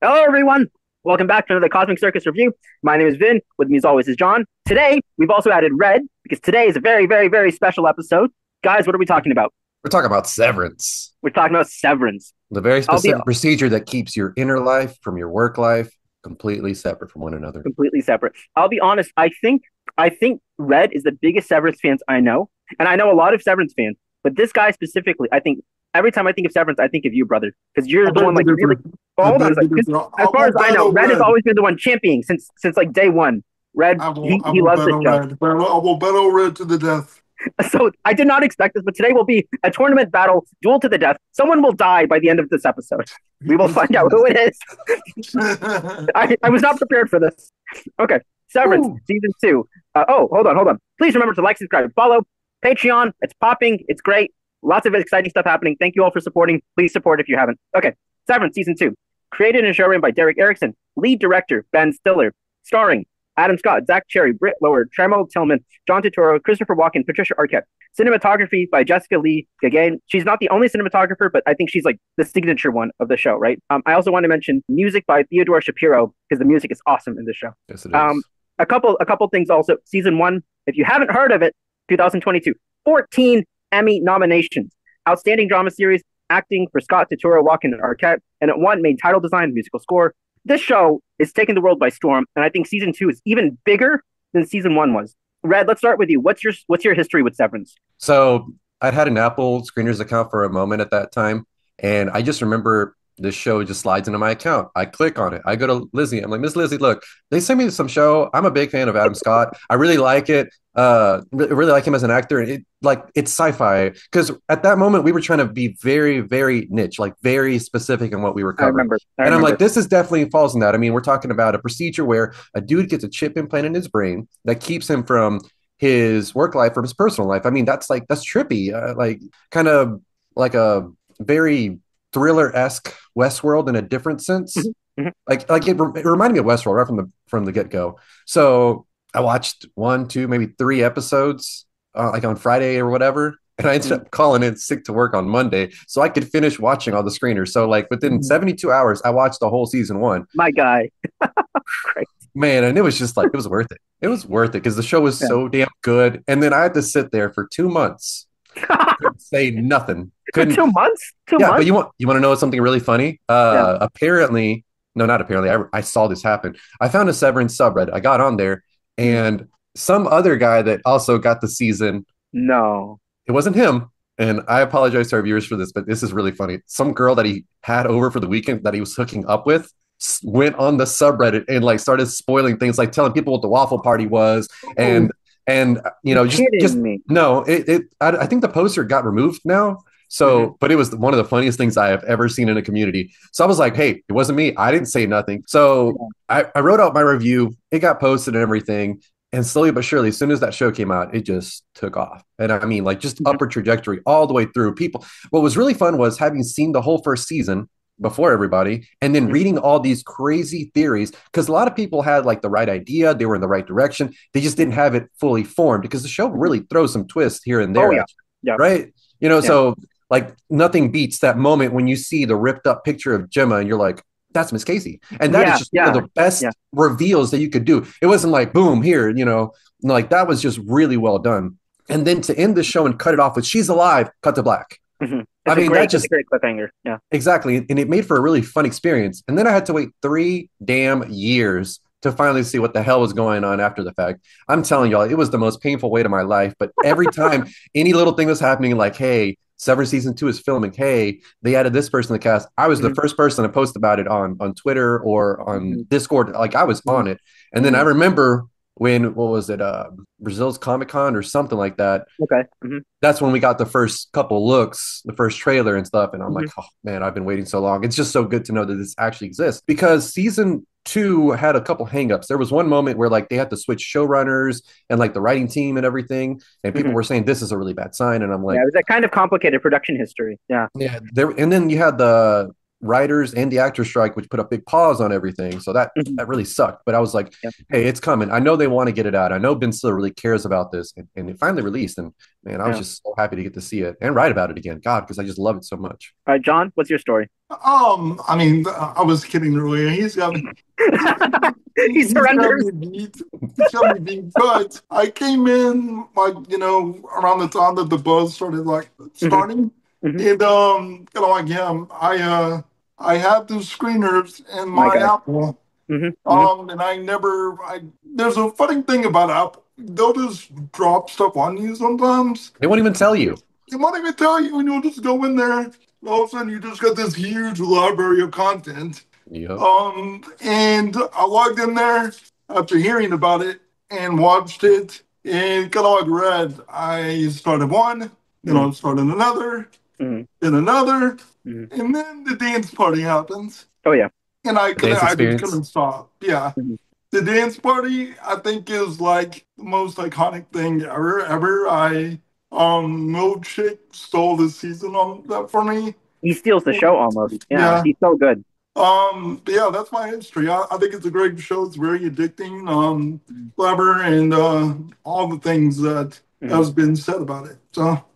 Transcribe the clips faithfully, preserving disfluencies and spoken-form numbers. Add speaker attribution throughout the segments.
Speaker 1: Hello, everyone. Welcome back to another Cosmic Circus review. My name is Vin. With me, as always, is John. Today, we've also added Red because today is a very, very, very special episode. Guys, what are we talking about?
Speaker 2: We're talking about severance,
Speaker 1: We're talking about severance.
Speaker 2: the very
Speaker 1: I'll be
Speaker 2: specific procedure that keeps your inner life from your work life completely separate from one another.
Speaker 1: completely separate. I'll be honest. I think I think Red is the biggest Severance fans I know, and I know a lot of Severance fans. But this guy specifically, I think every time I think of Severance, I think of you, brother, because you're
Speaker 3: I
Speaker 1: the
Speaker 3: beg
Speaker 1: one
Speaker 3: to
Speaker 1: like really.
Speaker 3: differ.
Speaker 1: Oh,
Speaker 3: I
Speaker 1: hold on a
Speaker 3: beg to
Speaker 1: second. 'Cause
Speaker 3: differ. I
Speaker 1: as far as
Speaker 3: will
Speaker 1: I know,
Speaker 3: battle
Speaker 1: Red has
Speaker 3: red.
Speaker 1: always been the one championing since since like day one. Red,
Speaker 3: I will.
Speaker 1: he,
Speaker 3: I
Speaker 1: he
Speaker 3: will
Speaker 1: loves this
Speaker 3: battle
Speaker 1: show.
Speaker 3: red. Battle, I will battle red to the death.
Speaker 1: So I did not expect this, but today will be a tournament battle, duel to the death. Someone will die by the end of this episode. We will find out who it is. I, I was not prepared for this. Okay, Severance
Speaker 2: Ooh.
Speaker 1: season two. Uh, oh, hold on, hold on. Please remember to like, subscribe, follow Patreon. It's popping. It's great. Lots of exciting stuff happening. Thank you all for supporting. Please support if you haven't. Okay, Severance season two. Created and showrun by Derek Erickson. Lead director Ben Stiller. Starring Adam Scott, Zach Cherry, Britt Lower, Tremo Tillman, John Turturro, Christopher Walken, Patricia Arquette. Cinematography by Jessica Lee Gagain. She's not the only cinematographer, but I think she's like the signature one of the show, right? Um, I also want to mention music by Theodore Shapiro because the music is awesome in this show.
Speaker 2: Yes, it is.
Speaker 1: Um, a couple, a couple things also. Season one, if you haven't heard of it, twenty twenty-two, fourteen Emmy nominations. Outstanding drama series, acting for Scott Turturro, Walken, and Arquette, and it won main title design, musical score. This show is taking the world by storm, and I think season two is even bigger than season one was. Red, let's start with you. What's your what's your history with Severance?
Speaker 2: So I'd had an Apple screeners account for a moment at that time, and I just remember this show just slides into my account. I click on it. I go to Lizzie. I'm like, Miss Lizzie, look, they sent me some show. I'm a big fan of Adam Scott. I really like it. Uh, re- really like him as an actor. And it like it's sci-fi because at that moment we were trying to be very, very niche, like very specific in what we were
Speaker 1: I
Speaker 2: covering.
Speaker 1: remember. I
Speaker 2: And I'm
Speaker 1: remember.
Speaker 2: like, this is definitely falls in that. I mean, we're talking about a procedure where a dude gets a chip implanted in his brain that keeps him from his work life from his personal life. I mean, that's like that's trippy, uh, like kind of like a very thriller-esque Westworld in a different sense.
Speaker 1: Mhm, mhm.
Speaker 2: Like like it, it reminded me of Westworld right from the from the get-go. So I watched one, two, maybe three episodes uh, like on Friday or whatever. And I ended
Speaker 1: Mhm.
Speaker 2: up calling in sick to work on Monday so I could finish watching all the screeners. So like within
Speaker 3: Mhm.
Speaker 2: seventy-two hours, I watched the whole season one.
Speaker 1: My guy. Great.
Speaker 2: Man, and it was just like it was worth it. It was worth it because the show was
Speaker 1: Yeah.
Speaker 2: so damn good. And then I had to sit there for two months, couldn't say nothing.
Speaker 1: For
Speaker 2: Couldn't.
Speaker 1: two months? Two
Speaker 2: Yeah, but
Speaker 1: months?
Speaker 2: you want you want to know something really funny?
Speaker 1: Yeah.
Speaker 2: Uh, apparently, no, not apparently. I, I saw this happen. I found a Severance subreddit. I got on there,
Speaker 1: Mm.
Speaker 2: and some other guy that also got the season.
Speaker 1: No.
Speaker 2: It wasn't him. And I apologize to our viewers for this, but this is really funny. Some girl that he had over for the weekend that he was hooking up with went on the subreddit and like started spoiling things, like telling people what the waffle party was,
Speaker 1: Oh,
Speaker 2: and and you
Speaker 1: you're
Speaker 2: know just just
Speaker 1: kidding me.
Speaker 2: no, it, it I, I think the poster got removed now.
Speaker 1: Mhm.
Speaker 2: So, but it was one of the funniest things I have ever seen in a community. So I was like, hey, it wasn't me. I didn't say nothing. So
Speaker 1: Yeah.
Speaker 2: I, I wrote out my review. It got posted and everything. And slowly but surely, as soon as that show came out, it just took off. And I mean, like just
Speaker 1: Mhm.
Speaker 2: upward trajectory all the way through. People, what was really fun was having seen the whole first season before everybody and then
Speaker 1: Mhm.
Speaker 2: reading all these crazy theories because a lot of people had like the right idea, they were in the right direction, they just didn't have it fully formed because the show
Speaker 1: Mhm.
Speaker 2: really throws some twists here and
Speaker 1: Oh
Speaker 2: there
Speaker 1: yeah.
Speaker 2: at you,
Speaker 1: Yeah.
Speaker 2: right? You know,
Speaker 1: Yeah.
Speaker 2: so like nothing beats that moment when you see the ripped up picture of Gemma and you're like, that's Miss Casey. And that is
Speaker 1: Yeah.
Speaker 2: just one of
Speaker 1: Yeah.
Speaker 2: the best
Speaker 1: Yeah.
Speaker 2: reveals that you could do. It wasn't like, boom, here, you know, like that was just really well done. And then to end the show and cut it off with she's alive, cut to black.
Speaker 1: hmm
Speaker 2: I
Speaker 1: It's a
Speaker 2: mean, that
Speaker 1: great, it's a
Speaker 2: just
Speaker 1: great cliffhanger. Yeah.
Speaker 2: exactly. And it made for a really fun experience. And then I had to wait three damn years to finally see what the hell was going on after the fact. I'm telling y'all, it was the most painful wait of my life. But every time any little thing was happening, like, hey, Severance season two is filming. Hey, they added this person to the cast. I was the
Speaker 1: hmm
Speaker 2: first person to post about it on on Twitter or on
Speaker 1: hmm
Speaker 2: Discord. Like I was
Speaker 1: hmm
Speaker 2: on it. And then I
Speaker 1: hmm
Speaker 2: remember when what was it? Uh, Brazil's Comic Con or something like that.
Speaker 1: Okay. hmm
Speaker 2: That's when we got the first couple looks, the first trailer and stuff. And I'm
Speaker 1: hmm
Speaker 2: like, oh man, I've been waiting so long. It's just so good to know that this actually exists because season two had a couple hangups. There was one moment where like they had to switch showrunners and like the writing team and everything. And people
Speaker 1: hmm
Speaker 2: were saying this is a really bad sign. And I'm
Speaker 1: Yeah.
Speaker 2: like,
Speaker 1: It was a kind of complicated production history. Yeah.
Speaker 2: yeah, there. And then you had the writers and the actor strike, which put a big pause on everything. So that
Speaker 1: Mhm.
Speaker 2: that really sucked. But I was like,
Speaker 1: Yeah.
Speaker 2: hey, it's coming. I know they want to get it out. I know Ben Stiller really cares about this, and, and it finally released. And man, I was
Speaker 1: Yeah.
Speaker 2: just so happy to get to see it and write about it again. God, because I just love it so much.
Speaker 1: All right, John, what's your story?
Speaker 3: Um, I mean, I was kidding earlier. He's got me.
Speaker 1: He
Speaker 3: He's got
Speaker 1: surrenders.
Speaker 3: me beat. He's got me beat. But I came in like you know around the time that the buzz started like starting,
Speaker 1: Mhm.
Speaker 3: and um, kind of like him. I uh, I had the screeners in
Speaker 1: My
Speaker 3: my
Speaker 1: God.
Speaker 3: Apple.
Speaker 1: hmm
Speaker 3: Um, and I never. I there's a funny thing about Apple. They'll just drop stuff on you sometimes.
Speaker 2: They won't even tell you.
Speaker 3: They won't even tell you, and you'll just go in there. And all of a sudden, you just got this huge library of content.
Speaker 2: Yep.
Speaker 3: Um, and I logged in there after hearing about it and watched it. And kind of like Red, I started one, then I started another,
Speaker 1: Mhm.
Speaker 3: then another,
Speaker 1: Mhm.
Speaker 3: and then the dance party happens.
Speaker 1: Oh yeah.
Speaker 3: And I couldn't,
Speaker 2: Dance
Speaker 3: I just
Speaker 2: experience.
Speaker 3: couldn't stop. Yeah.
Speaker 1: Mhm.
Speaker 3: The dance party, I think, is like the most iconic thing ever, ever. I, um, Milkshake stole the season on that for me.
Speaker 1: He steals the show almost. Yeah,
Speaker 3: Yeah.
Speaker 1: he's so good.
Speaker 3: Um, but yeah, that's my history. I, I think it's a great show. It's very addicting, um, clever, and uh, all the things that
Speaker 1: Mhm.
Speaker 3: has been said about it. So,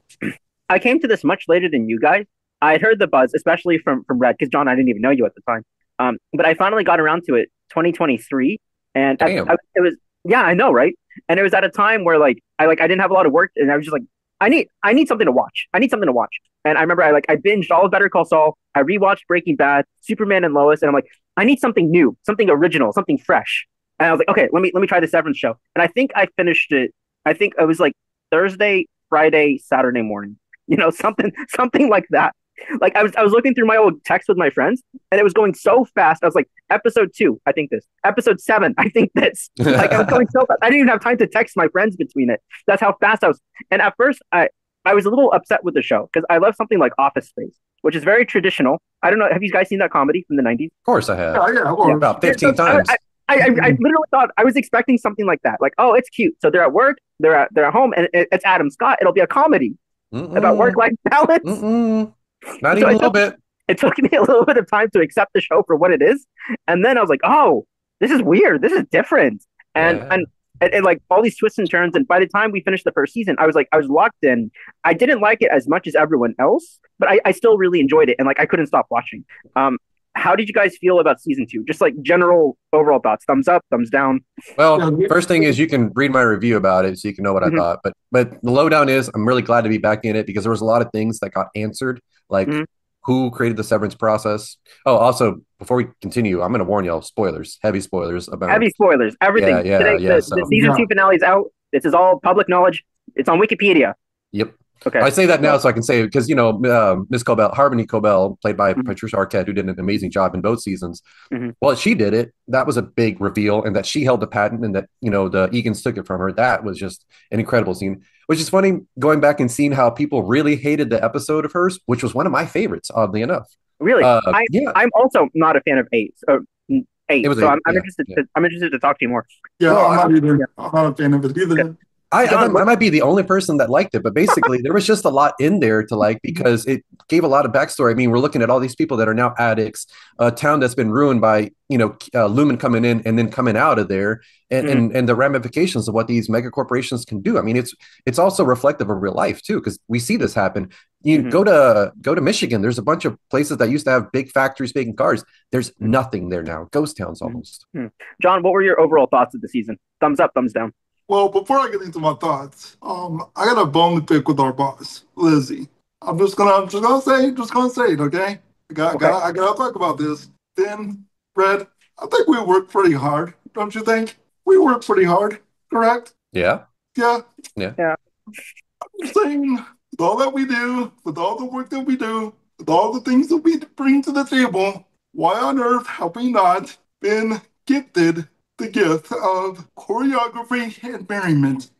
Speaker 1: I came to this much later than you guys. I had heard the buzz, especially from from Red, because John, I didn't even know you at the time. Um, but I finally got around to it twenty twenty-three, and at,
Speaker 2: Damn.
Speaker 1: I, it was yeah, I know, right? And it was at a time where like I like I didn't have a lot of work, and I was just like, I need I need something to watch. I need something to watch. And I remember I like I binged all of Better Call Saul. I rewatched Breaking Bad, Superman and Lois, and I'm like, I need something new, something original, something fresh. And I was like, okay, let me let me try the Severance show. And I think I finished it. I think it was like Thursday, Friday, Saturday morning. You know, something something like that. Like I was I was looking through my old text with my friends, and it was going so fast. I was like, episode two, I think this. Episode seven, I think this. Like I was going so fast. I didn't even have time to text my friends between it. That's how fast I was. And at first, I I was a little upset with the show because I love something like Office Space, which is very traditional. I don't know. Have you guys seen that comedy from the nineties?
Speaker 2: Of course I have.
Speaker 3: yeah, yeah, well,
Speaker 2: About
Speaker 1: Yeah,
Speaker 2: fifteen
Speaker 1: so I,
Speaker 2: times.
Speaker 1: I, I, I, I literally thought I was expecting something like that. Like, oh, it's cute. So they're at work, they're at they're at home, and it, it's Adam Scott. It'll be a comedy about
Speaker 2: Mm-mm.
Speaker 1: work-life balance.
Speaker 2: Mm-mm. Not
Speaker 1: So
Speaker 2: even a
Speaker 1: it
Speaker 2: little
Speaker 1: took,
Speaker 2: bit.
Speaker 1: it took me a little bit of time to accept the show for what it is, and then I was like, oh, this is weird. This is different, and
Speaker 2: Yeah.
Speaker 1: and. And, and like all these twists and turns, and by the time we finished the first season, I was like, I was locked in. I didn't like it as much as everyone else, but I, I still really enjoyed it, and like I couldn't stop watching. Um, how did you guys feel about season two? Just like general overall thoughts. Thumbs up, thumbs down.
Speaker 2: Well,
Speaker 3: yeah,
Speaker 2: first thing is you can read my review about it so you can know what I
Speaker 1: Mhm,
Speaker 2: thought. But but the lowdown is I'm really glad to be back in it because there was a lot of things that got answered, like
Speaker 1: mhm.
Speaker 2: who created the severance process. Oh, also before we continue, I'm going to warn y'all spoilers, heavy spoilers about.
Speaker 1: Heavy spoilers,
Speaker 2: Yeah,
Speaker 1: everything.
Speaker 2: yeah,
Speaker 1: Today,
Speaker 2: yeah.
Speaker 1: the,
Speaker 2: So
Speaker 1: the season
Speaker 3: yeah.
Speaker 1: two finale is out. This is all public knowledge. It's on Wikipedia.
Speaker 2: yep.
Speaker 1: Okay.
Speaker 2: I say that now so I can say it because you know uh, Miss Cobell, Harmony Cobell, played by
Speaker 1: Mhm,
Speaker 2: Patricia Arquette, who did an amazing job in both seasons.
Speaker 1: mhm.
Speaker 2: Well, she did it. That was a big reveal, and that she held the patent, and that you know the Egan's took it from her. That was just an incredible scene. Which is funny going back and seeing how people really hated the episode of hers, which was one of my favorites, oddly enough.
Speaker 1: Really,
Speaker 2: Uh,
Speaker 1: I
Speaker 2: yeah,
Speaker 1: I'm also not a fan of eight. So mm, eight.
Speaker 2: it was
Speaker 1: So
Speaker 2: a
Speaker 1: I'm I'm
Speaker 2: yeah,
Speaker 1: interested.
Speaker 2: yeah.
Speaker 1: To, I'm interested to talk to you more.
Speaker 3: yeah,
Speaker 1: Well,
Speaker 3: I'm not
Speaker 1: um,
Speaker 3: either.
Speaker 1: yeah.
Speaker 3: I'm not a fan of it
Speaker 1: Okay.
Speaker 3: either.
Speaker 2: I, I,
Speaker 1: John,
Speaker 2: I
Speaker 1: what?
Speaker 2: might be the only person that liked it, but basically there was just a lot in there to like because it gave a lot of backstory. I mean, we're looking at all these people that are now addicts, a town that's been ruined by you know uh, Lumen coming in and then coming out of there, and,
Speaker 1: Mhm,
Speaker 2: and and the ramifications of what these mega corporations can do. I mean, it's it's also reflective of real life too, because we see this happen. You
Speaker 1: mhm,
Speaker 2: go to go to Michigan. There's a bunch of places that used to have big factories making cars. There's
Speaker 1: mhm,
Speaker 2: nothing there now. Ghost towns
Speaker 1: mhm,
Speaker 2: almost.
Speaker 1: mhm. John, what were your overall thoughts of the season? Thumbs up, thumbs down.
Speaker 3: Well, before I get into my thoughts, um, I got a bone to pick with our boss, Lizzie. I'm just gonna, I'm just gonna say, just gonna say it, okay? I got,
Speaker 1: Okay.
Speaker 3: got, I gotta talk about this. Then, Red, I think we work pretty hard, don't you think? We work pretty hard, correct?
Speaker 2: Yeah,
Speaker 3: Yeah.
Speaker 2: yeah.
Speaker 1: Yeah.
Speaker 3: I'm saying, with all that we do, with all the work that we do, with all the things that we bring to the table, why on earth have we not been gifted the gift of choreography and merriment?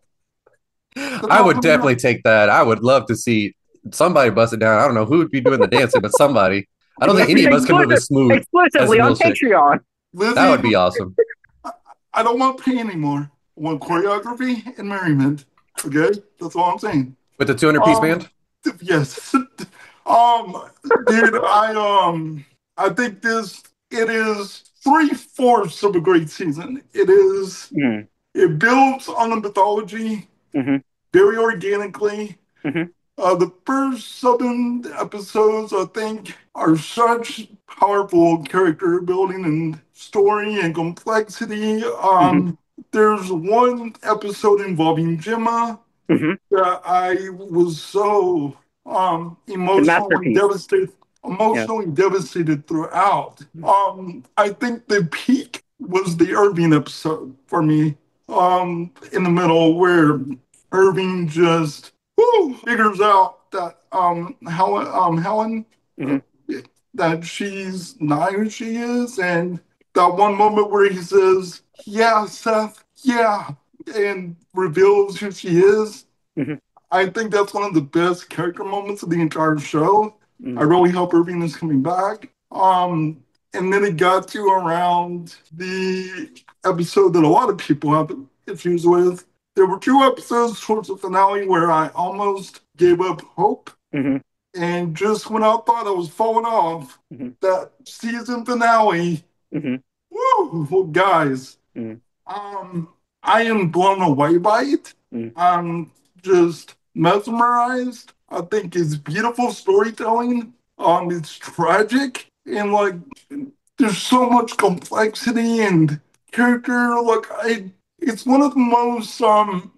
Speaker 3: That's
Speaker 2: I
Speaker 3: all
Speaker 2: would
Speaker 3: I'm
Speaker 2: definitely
Speaker 3: saying.
Speaker 2: take that. I would love to see somebody bust it down. I don't know who would be doing the dancing, but somebody. I don't think any of us can move
Speaker 1: Exclusive,
Speaker 2: as smooth as
Speaker 1: exclusively
Speaker 2: a
Speaker 1: on
Speaker 2: milkshake.
Speaker 1: Patreon.
Speaker 2: That would
Speaker 3: Lizzie,
Speaker 2: be awesome.
Speaker 3: I I don't want pay anymore. I want choreography and merriment. Okay? That's all I'm saying.
Speaker 2: With the two hundred piece
Speaker 3: Um,
Speaker 2: band?
Speaker 3: yes. Um, dude, I um, I think this it is three fourths of a great season. It is.
Speaker 1: Mm-hmm.
Speaker 3: It builds on the mythology
Speaker 1: Mm-hmm.
Speaker 3: very organically.
Speaker 1: Mm-hmm.
Speaker 3: Uh, the first seven episodes, I think, are such powerful character building and story and complexity.
Speaker 1: Mm-hmm.
Speaker 3: Um, there's one episode involving Gemma
Speaker 1: Mm-hmm.
Speaker 3: that I was so um,
Speaker 1: The
Speaker 3: emotional and
Speaker 1: masterpiece.
Speaker 3: devastated,
Speaker 1: Yeah.
Speaker 3: emotionally devastated throughout. Um, I think the peak was the Irving episode for me. Um, in the middle where Irving just whew, figures out that um Helen um Helen uh,
Speaker 1: Mm-hmm.
Speaker 3: that she's not who she is, and that one moment where he says, "Yeah, Seth, yeah," and reveals who she is.
Speaker 1: Mm-hmm.
Speaker 3: I think that's one of the best character moments of the entire show. I
Speaker 1: Mm-hmm.
Speaker 3: really hope Irving is coming back. Um, and then it got to around the episode that a lot of people have issues with. There were two episodes towards the finale where I almost gave up hope.
Speaker 1: Mm-hmm.
Speaker 3: And just when I thought I was falling off,
Speaker 1: Mm-hmm.
Speaker 3: that season finale,
Speaker 1: Mm-hmm.
Speaker 3: woo, well, guys,
Speaker 1: Mm-hmm.
Speaker 3: um, I am blown away by it.
Speaker 1: Mm-hmm.
Speaker 3: I'm just mesmerized. I think it's beautiful storytelling. Um, it's tragic and like there's so much complexity and character. Like I, it's one of the most um,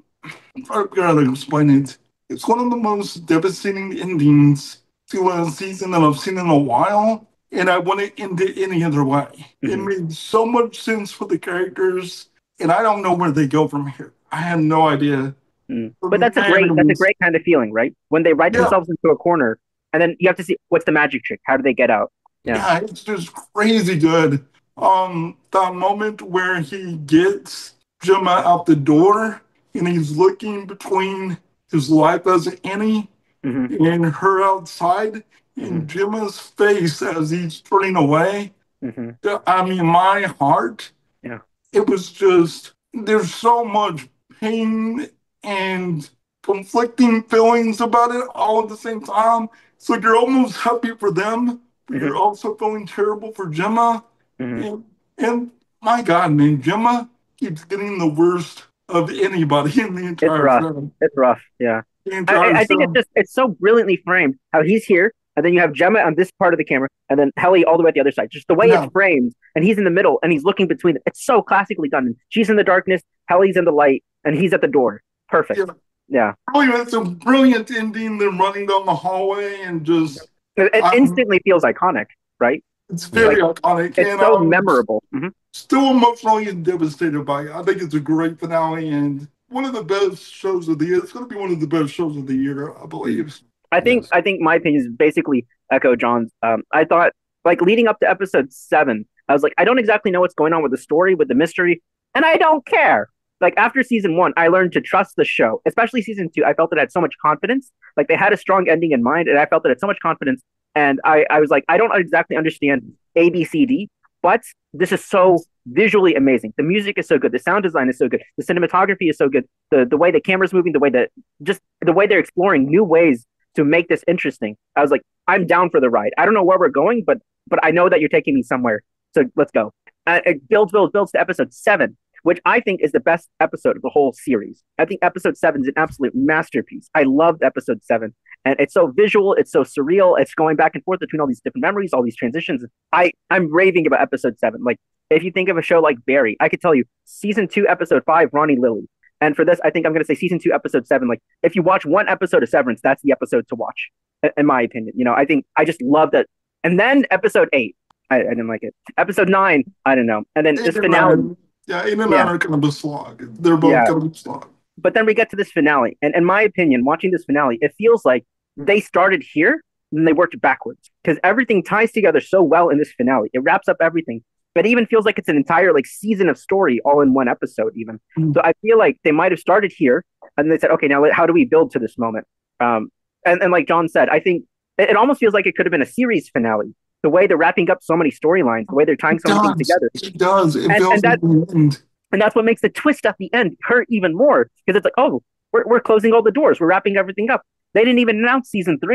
Speaker 3: I gotta explain it. It's one of the most devastating endings to a season that I've seen in a while, and I wouldn't end it any other way. It
Speaker 1: Mm-hmm.
Speaker 3: made so much sense for the characters, and I don't know where they go from here. I have no idea.
Speaker 1: Mm.
Speaker 3: But
Speaker 1: But that's a
Speaker 3: man,
Speaker 1: great
Speaker 3: it
Speaker 1: that's a
Speaker 3: was-
Speaker 1: great kind of feeling, right? When they write
Speaker 3: Yeah.
Speaker 1: themselves into a corner, and then you have to see what's the magic trick. How do they get out? Yeah.
Speaker 3: Yeah, it's just crazy good. Um, that moment where he gets Gemma out the door and he's looking between his life as Annie
Speaker 1: Mm-hmm.
Speaker 3: and her outside, and Gemma's face as he's turning away.
Speaker 1: Mm-hmm.
Speaker 3: I mean, my heart.
Speaker 1: Yeah.
Speaker 3: It was just there's so much pain and conflicting feelings about it all at the same time. It's like you're almost happy for them, but
Speaker 1: Mhm.
Speaker 3: you're also feeling terrible for Gemma.
Speaker 1: Mm-hmm.
Speaker 3: And, and my God, man, Gemma keeps getting the worst of anybody in the entire
Speaker 1: rough.
Speaker 3: show.
Speaker 1: It's rough. Yeah.
Speaker 3: The
Speaker 1: I,
Speaker 3: entire
Speaker 1: I, I think
Speaker 3: show.
Speaker 1: it's just it's so brilliantly framed how he's here, and then you have Gemma on this part of the camera, and then Helly all the way at the other side. Just the way
Speaker 3: Yeah.
Speaker 1: it's framed, and he's in the middle, and he's looking between them. It's so classically done. And she's in the darkness, Helly's in the light, and he's at the door. Perfect.
Speaker 3: Yeah.
Speaker 1: Yeah.
Speaker 3: Oh, yeah, it's a brilliant ending. Them running down the hallway and just
Speaker 1: It, it
Speaker 3: Um,
Speaker 1: instantly feels iconic, right?
Speaker 3: it's very iconic.
Speaker 1: It's
Speaker 3: and
Speaker 1: so
Speaker 3: um,
Speaker 1: memorable. Mhm.
Speaker 3: Still emotionally devastated by it. I think it's a great finale and one of the best shows of the year. It's going to be one of the best shows of the year, I believe.
Speaker 1: I think
Speaker 2: Yes.
Speaker 1: I think my opinion is basically echo John's. Um, I thought like leading up to episode seven, I was like, I don't exactly know what's going on with the story, with the mystery, and I don't care. Like after season one, I learned to trust the show, especially season two. I felt it had so much confidence. Like they had a strong ending in mind, and I felt it had so much confidence. And I, I was like, I don't exactly understand A, B, C, D, but this is so visually amazing. The music is so good. The sound design is so good. The cinematography is so good. The the way the camera's moving, the way that just the way they're exploring new ways to make this interesting. I was like, I'm down for the ride. I don't know where we're going, but but I know that you're taking me somewhere. So let's go. Uh, it builds, builds, builds to episode seven, which I think is the best episode of the whole series. I think episode seven is an absolute masterpiece. I loved episode seven. And it's so visual, it's so surreal, it's going back and forth between all these different memories, all these transitions. I, I'm raving about episode seven. Like, if you think of a show like Barry, I could tell you season two, episode five, Ronnie Lilly. And for this, I think I'm going to say season two, episode seven. Like, if you watch one episode of Severance, that's the episode to watch, in my opinion. You know, I think I just love that. And then episode eight, I, I didn't like it. Episode nine, I don't know. And then
Speaker 3: Eight
Speaker 1: this
Speaker 3: and
Speaker 1: finale.
Speaker 3: nine- yeah, eight and
Speaker 1: Yeah.
Speaker 3: nine are kind of a slog. They're both
Speaker 1: Yeah.
Speaker 3: kind of a slog.
Speaker 1: But then we get to this finale. And in my opinion, watching this finale, it feels like they started here and they worked backwards because everything ties together so well in this finale. It wraps up everything. It even feels like it's an entire like season of story all in one episode even.
Speaker 3: Mm.
Speaker 1: So I feel like they might have started here and they said, okay, now how do we build to this moment? Um, and, and like John said, I think it, it almost feels like it could have been a series finale. The way they're wrapping up so many storylines, the way they're tying
Speaker 3: It
Speaker 1: so many things
Speaker 3: does.
Speaker 1: together.
Speaker 3: It does. It
Speaker 1: And-
Speaker 3: feels
Speaker 1: and that-
Speaker 3: like the end.
Speaker 1: And that's what makes the twist at the end hurt even more because it's like, oh, we're, we're closing all the doors. We're wrapping everything up. They didn't even announce season three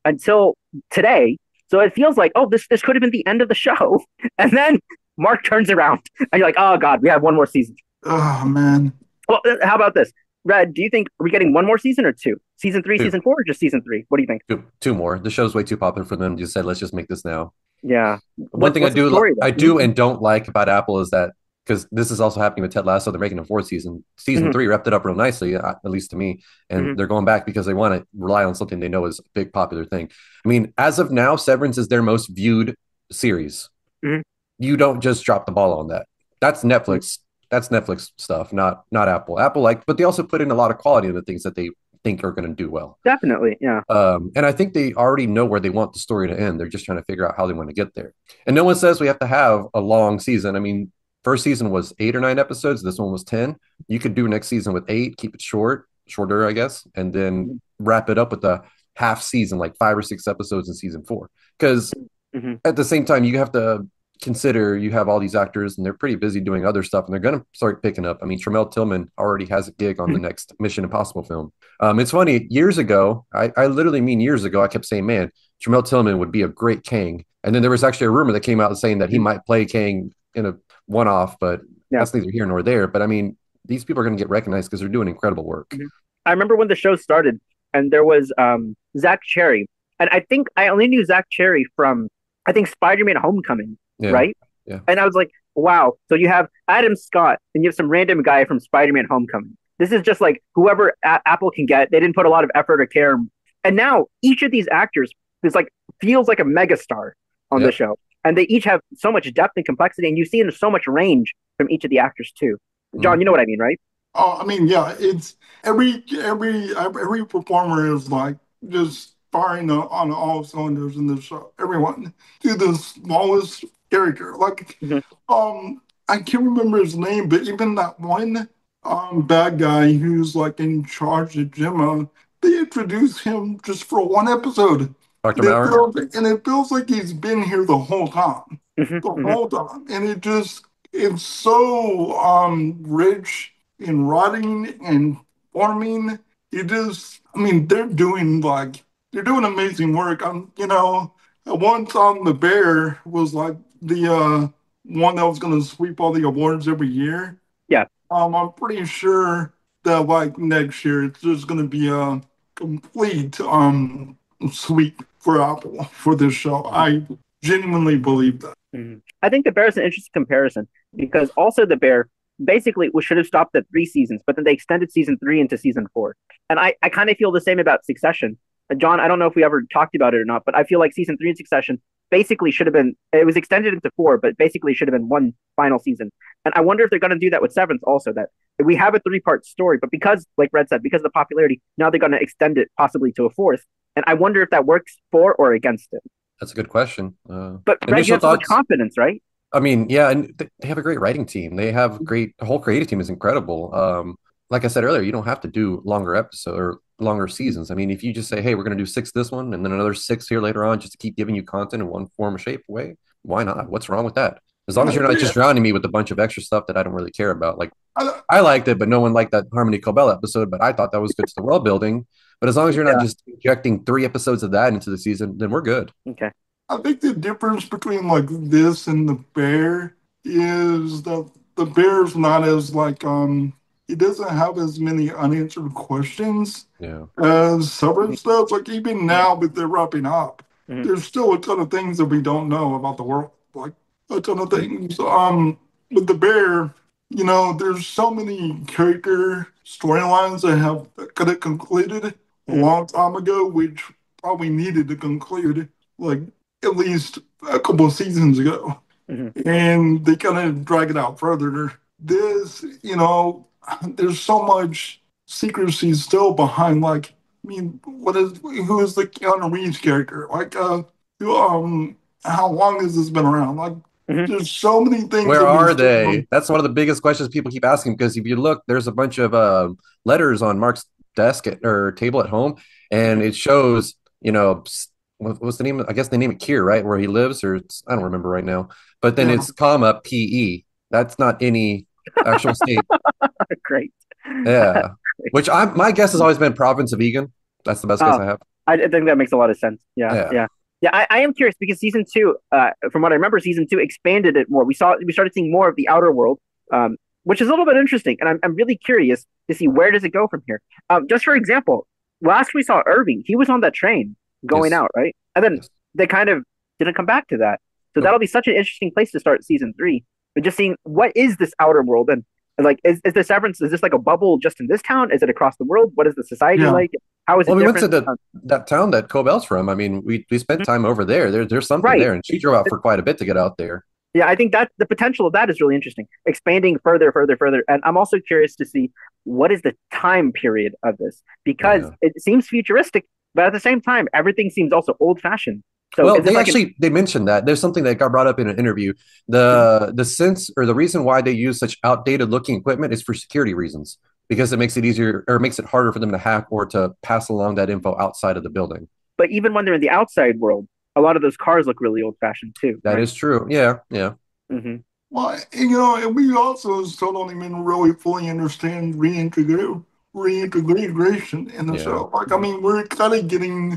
Speaker 1: until today. So it feels like, oh, this this could have been the end of the show. And then Mark turns around and you're like, oh God, we have one more season.
Speaker 3: Oh man.
Speaker 1: Well, uh, how about this? Red, do you think are we getting one more season or two? Season three,
Speaker 2: Two.
Speaker 1: season four, or just season three? What do you think?
Speaker 2: Two, two more. The show's way too popular for them. Just said, let's just make this now.
Speaker 1: Yeah.
Speaker 2: One
Speaker 1: What,
Speaker 2: thing I
Speaker 1: what's the
Speaker 2: do,
Speaker 1: story,
Speaker 2: I
Speaker 1: though?
Speaker 2: do and don't like about Apple is that because this is also happening with Ted Lasso. They're making a fourth season. Season
Speaker 1: Mhm.
Speaker 2: three wrapped it up real nicely, uh, at least to me. And
Speaker 1: Mhm.
Speaker 2: they're going back because they want to rely on something they know is a big popular thing. I mean, as of now, Severance is their most viewed series.
Speaker 1: Mhm.
Speaker 2: You don't just drop the ball on that. That's Netflix. That's Netflix stuff, not not Apple. Apple like, but they also put in a lot of quality in the things that they think are going to do well.
Speaker 1: Definitely, yeah.
Speaker 2: Um, and I think they already know where they want the story to end. They're just trying to figure out how they want to get there. And no one says we have to have a long season. I mean, first season was eight or nine episodes. This one was ten. You could do next season with eight, keep it short, shorter, I guess, and then
Speaker 1: Mhm.
Speaker 2: wrap it up with a half season, like five or six episodes in season four. Because
Speaker 1: Mhm.
Speaker 2: at the same time, you have to consider you have all these actors and they're pretty busy doing other stuff and they're going to start picking up. I mean, Tremel Tillman already has a gig on the next Mission Impossible film. Um, it's funny, years ago, I, I literally mean years ago, I kept saying, man, Tremel Tillman would be a great Kang. And then there was actually a rumor that came out saying that he might play Kang in a one off, but
Speaker 1: Yeah.
Speaker 2: that's neither here nor there. But I mean, these people are going to get recognized because they're doing incredible work.
Speaker 1: Mhm. I remember when the show started and there was um, Zach Cherry. And I think I only knew Zach Cherry from, I think, Spider-Man Homecoming,
Speaker 2: Yeah.
Speaker 1: right?
Speaker 2: Yeah.
Speaker 1: And I was like, wow. So you have Adam Scott and you have some random guy from Spider-Man Homecoming. This is just like whoever A- Apple can get. They didn't put a lot of effort or care. And now each of these actors is like feels like a megastar on the
Speaker 2: Yep.
Speaker 1: show. And they each have so much depth and complexity. And you see so much range from each of the actors too. John,
Speaker 2: Mhm.
Speaker 1: you know what I mean, right?
Speaker 3: Oh, I mean, yeah, it's every every every performer is like just firing on, on all cylinders in this show. Everyone to the smallest character. Like,
Speaker 1: Mhm.
Speaker 3: um, I can't remember his name, but even that one um bad guy who's like in charge of Gemma, they introduced him just for one episode.
Speaker 2: Doctor
Speaker 3: And it
Speaker 2: Maurer?
Speaker 3: feels, and it feels like he's been here the whole time.
Speaker 1: Mhm,
Speaker 3: The
Speaker 1: mhm.
Speaker 3: whole time. And it just it's so um rich in writing and forming. It just I mean, they're doing like they're doing amazing work. Um, you know, at one time the Bear was like the uh one that was gonna sweep all the awards every year.
Speaker 1: Yeah.
Speaker 3: Um, I'm pretty sure that like next year it's just gonna be a complete um sweep for Apple for this show. I genuinely believe that.
Speaker 1: Mhm. I think the Bear is an interesting comparison because also the Bear basically we should have stopped at three seasons, but then they extended season three into season four. And I, I kind of feel the same about Succession. Uh, John, I don't know if we ever talked about it or not, but I feel like season three in Succession basically should have been it was extended into four, but basically should have been one final season. And I wonder if they're going to do that with Severance also. That we have a three part story, but because, like Red said, because of the popularity, now they're going to extend it possibly to a fourth. And I wonder if that works for or against it.
Speaker 2: That's a good question. Uh,
Speaker 1: But Red, you
Speaker 2: initial
Speaker 1: have so much
Speaker 2: thoughts?
Speaker 1: confidence, right?
Speaker 2: I mean, yeah, and th- they have a great writing team. They have great, the whole creative team is incredible. Um, like I said earlier, you don't have to do longer episodes or longer seasons. I mean, if you just say, hey, we're going to do six this one and then another six here later on, just to keep giving you content in one form or shape way, why not? What's wrong with that? As long as you're not just drowning me with a bunch of extra stuff that I don't really care about. Like,
Speaker 3: I,
Speaker 2: I liked it, but no one liked that Harmony Cobell episode, but I thought that was good to the world building. But as long as you're not
Speaker 1: Yeah.
Speaker 2: just injecting three episodes of that into the season, then we're good.
Speaker 1: Okay.
Speaker 3: I think the difference between like this and the Bear is that the Bear's not as like um he doesn't have as many unanswered questions
Speaker 2: Yeah.
Speaker 3: as Severance does. Like even now that they're wrapping up,
Speaker 1: Mhm.
Speaker 3: there's still a ton of things that we don't know about the world. Like a ton of things. Um with the Bear, you know, there's so many character storylines that have that could have concluded a
Speaker 1: Mhm.
Speaker 3: long time ago, which probably needed to conclude like at least a couple of seasons ago.
Speaker 1: Mhm.
Speaker 3: And they kind of drag it out further. This, you know, there's so much secrecy still behind. Like, I mean, what is who is the Keanu Reeves character? Like, uh, who, um, how long has this been around? Like,
Speaker 1: Mhm.
Speaker 3: there's so many things.
Speaker 2: Where
Speaker 3: that we
Speaker 2: are
Speaker 3: still
Speaker 2: they?
Speaker 3: don't-
Speaker 2: That's one of the biggest questions people keep asking because if you look, there's a bunch of uh, letters on Mark's desk at, or table at home, and it shows, you know, s- what, what's the name? I guess they name it Kier, right? Where he lives, or it's, I don't remember right now. But then
Speaker 3: Yeah.
Speaker 2: it's comma P E. That's not any actual state.
Speaker 1: Great.
Speaker 2: Yeah. Which I my guess has always been province of Egan. That's the best guess
Speaker 1: Oh.
Speaker 2: I have.
Speaker 1: I, I think that makes a lot of sense. Yeah,
Speaker 2: Yeah.
Speaker 1: yeah, yeah. I, I am curious because season two, uh, from what I remember, season two expanded it more. We saw we started seeing more of the outer world, um, which is a little bit interesting, and I'm I'm really curious to see where does it go from here. Um, just for example, last we saw Irving, he was on that train going
Speaker 2: Yes.
Speaker 1: out, right? And then
Speaker 2: Yes.
Speaker 1: they kind of didn't come back to that. So
Speaker 2: Nope.
Speaker 1: that'll be such an interesting place to start season three. But just seeing what is this outer world and, and like is, is the severance is this like a bubble just in this town? Is it across the world? What is the society
Speaker 3: Yeah.
Speaker 1: like? How is
Speaker 2: Well,
Speaker 1: it
Speaker 2: we went to
Speaker 1: different?
Speaker 2: the
Speaker 1: Um,
Speaker 2: that town that Cobell's from. I mean, we we spent
Speaker 1: mhm.
Speaker 2: time over there. There there's something
Speaker 1: Right.
Speaker 2: there, and she drove out for quite a bit to get out there.
Speaker 1: Yeah, I think that the potential of that is really interesting. Expanding further, further, further. And I'm also curious to see what is the time period of this because
Speaker 2: Yeah.
Speaker 1: it seems futuristic, but at the same time, everything seems also old fashioned. So
Speaker 2: Well,
Speaker 1: is this
Speaker 2: they
Speaker 1: like an
Speaker 2: actually they mentioned that there's something that got brought up in an interview.
Speaker 1: Mhm.
Speaker 2: The the sense or the reason why they use such outdated looking equipment is for security reasons because it makes it easier or it makes it harder for them to hack or to pass along that info outside of the building.
Speaker 1: But even when they're in the outside world, a lot of those cars look really old fashioned too,
Speaker 2: That
Speaker 1: right?
Speaker 2: is true. Yeah, yeah,
Speaker 1: Hmm.
Speaker 3: Well, you know, and we also still don't even really fully understand reintegra- reintegration in the
Speaker 2: yeah.
Speaker 3: show. Like, I mean, we're kind of getting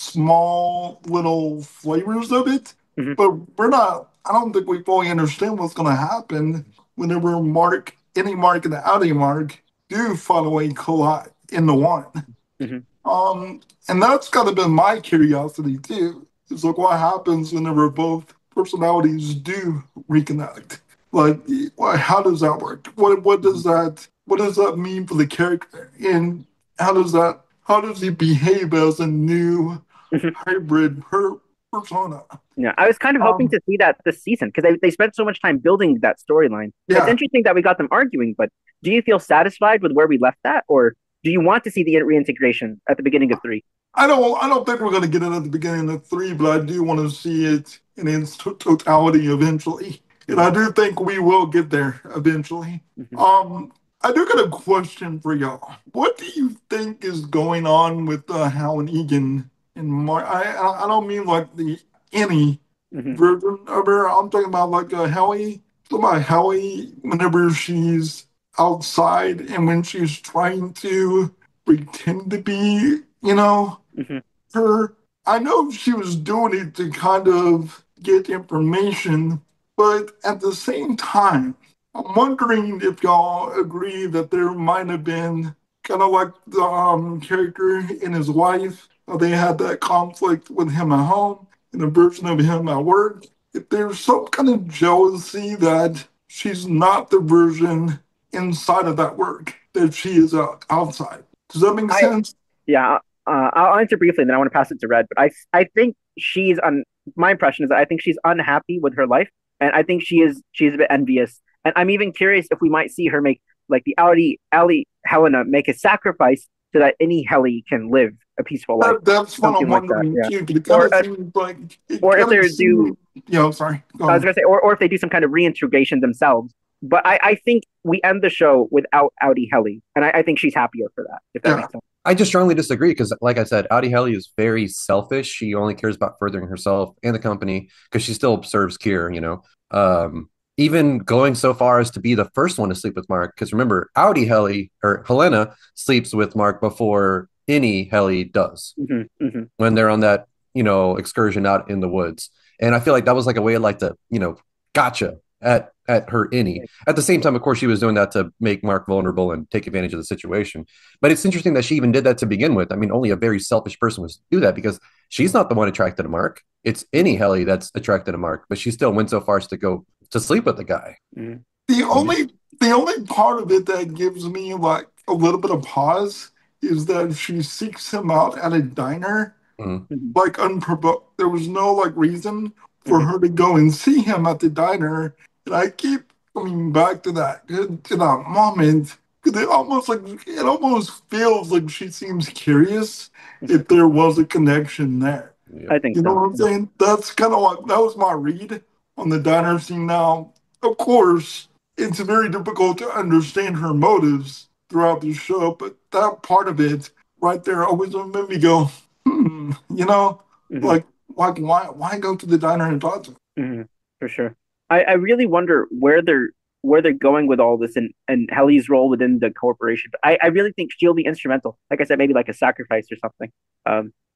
Speaker 3: small little flavors of it,
Speaker 1: Hmm.
Speaker 3: but we're not, I don't think we fully understand what's going to happen whenever Mark, any Mark and the outie Mark do finally collide into one.
Speaker 1: Hmm.
Speaker 3: Um, and that's kind of been my curiosity too. Is like what happens whenever both personalities do reconnect. Like, wh- how does that work? What what does that what does that mean for the character? And how does that how does he behave as a new
Speaker 1: Hmm.
Speaker 3: hybrid per persona?
Speaker 1: Yeah, I was kind of hoping
Speaker 3: Um,
Speaker 1: to see that this season because they, they spent so much time building that storyline. It's
Speaker 3: yeah,
Speaker 1: interesting that we got them arguing, but do you feel satisfied with where we left that, or do you want to see the reintegration at the beginning of three?
Speaker 3: I don't I don't think we're gonna get it at the beginning of three, but I do want to see it in its to- totality eventually. And
Speaker 1: Hmm.
Speaker 3: I do think we will get there eventually.
Speaker 1: Hmm.
Speaker 3: Um, I do got a question for y'all. What do you think is going on with uh, Hal and Egan and Mark? I I I don't mean like the any
Speaker 1: Hmm.
Speaker 3: version of her. I'm talking about like uh, Hallie. Talking about Hallie whenever she's outside and when she's trying to pretend to be, you know,
Speaker 1: Hmm.
Speaker 3: her. I know she was doing it to kind of get information, but at the same time, I'm wondering if y'all agree that there might have been kind of like the um, character and his wife. How they had that conflict with him at home and a version of him at work. If there's some kind of jealousy that she's not the version inside of that work that she is uh, outside. Does that make
Speaker 1: I
Speaker 3: sense?
Speaker 1: Yeah, uh, I'll answer briefly, and then I want to pass it to Red. But I I think she's on. My impression is that I think she's unhappy with her life, and I think she is she's a bit envious. And I'm even curious if we might see her make like the Audi Ali Helena make a sacrifice so that any Helly can live a peaceful life,
Speaker 3: That, that's what I'm
Speaker 1: something like that.
Speaker 3: wondering
Speaker 1: Yeah,
Speaker 3: too. But it kind
Speaker 1: or
Speaker 3: of
Speaker 1: uh,
Speaker 3: seems like it
Speaker 1: or if
Speaker 3: kind
Speaker 1: they
Speaker 3: of
Speaker 1: do,
Speaker 3: seems. Yeah, I'm sorry. Go
Speaker 1: I was
Speaker 3: on.
Speaker 1: gonna say, or or if they do some kind of reintegration themselves. But I, I think we end the show without Audi Helly, and I, I think she's happier for that. If that
Speaker 3: Yeah,
Speaker 1: makes sense.
Speaker 2: I just strongly disagree because, like I said, Audi Helly is very selfish. She only cares about furthering herself and the company because she still serves Kier, you know. Um, even going so far as to be the first one to sleep with Mark. Because remember, Audi Helly or Helena sleeps with Mark before any Helly does
Speaker 1: Hmm. Hmm.
Speaker 2: when they're on that, you know, excursion out in the woods. And I feel like that was like a way of like to, you know, gotcha at at her innie. At the same time, of course, she was doing that to make Mark vulnerable and take advantage of the situation. But it's interesting that she even did that to begin with. I mean, only a very selfish person would do that because she's not the one attracted to Mark. It's any Helly that's attracted to Mark, but she still went so far as to go to sleep with the guy.
Speaker 1: Hmm.
Speaker 3: the
Speaker 2: Yeah.
Speaker 3: only the only part of it that gives me like a little bit of pause is that she seeks him out at a diner,
Speaker 2: Mhm.
Speaker 1: Hmm.
Speaker 3: like unprovoked. There was no like reason for
Speaker 1: Hmm.
Speaker 3: her to go and see him at the diner, and I keep coming back to that to that moment because it almost like it almost feels like she seems curious if there was a connection there.
Speaker 2: Yep.
Speaker 1: I think
Speaker 3: You know
Speaker 1: so.
Speaker 3: what I'm saying? That's kind of like that was my read on the diner scene. Now, of course, it's very difficult to understand her motives throughout the show, but that part of it right there always made me go, hmm, you know,
Speaker 1: Hmm.
Speaker 3: like like why why go to the diner and talk to her?
Speaker 1: Hmm. For sure. I, I really wonder where they're where they're going with all this and, and Helly's role within the corporation. But I, I really think she'll be instrumental. Like I said, maybe like a sacrifice or something. Um,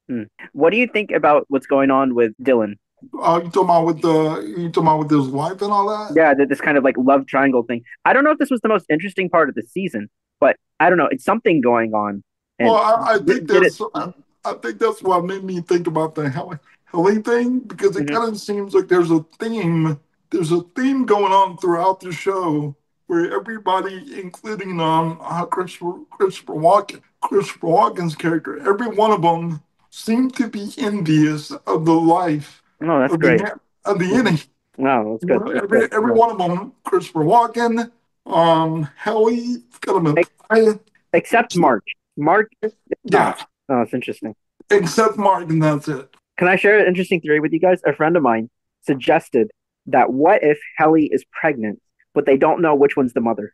Speaker 1: Hmm. What do you think about what's going on with Dylan?
Speaker 3: Uh, you talking about with the you talking about with his wife and all that?
Speaker 1: Yeah, th- this kind of like love triangle thing. I don't know if this was the most interesting part of the season, but I don't know. It's something going on.
Speaker 3: Well,
Speaker 1: And
Speaker 3: I, I
Speaker 1: did,
Speaker 3: think
Speaker 1: did it?
Speaker 3: that's I, I think that's what made me think about the Hel- Helene thing because it
Speaker 1: Mhm,
Speaker 3: kind of seems like there's a theme. There's a theme going on throughout the show where everybody, including um uh, Christopher Christopher Walken, Christopher Walken's character, every one of them seem to be envious of the life
Speaker 1: oh, that's
Speaker 3: of
Speaker 1: great.
Speaker 3: the of the
Speaker 1: Mhm.
Speaker 3: innie.
Speaker 1: Wow, that's
Speaker 3: You
Speaker 1: good.
Speaker 3: know,
Speaker 1: That's
Speaker 3: every
Speaker 1: good.
Speaker 3: every
Speaker 1: Yeah.
Speaker 3: one of them, Christopher Walken, um, Helly, kind of
Speaker 1: Ex-
Speaker 3: a
Speaker 1: Except Mark. Mark is not.
Speaker 3: yeah,
Speaker 1: Oh, it's interesting.
Speaker 3: except Mark, and that's it.
Speaker 1: Can I share an interesting theory with you guys? A friend of mine suggested that what if Helly is pregnant, but they don't know which one's the mother?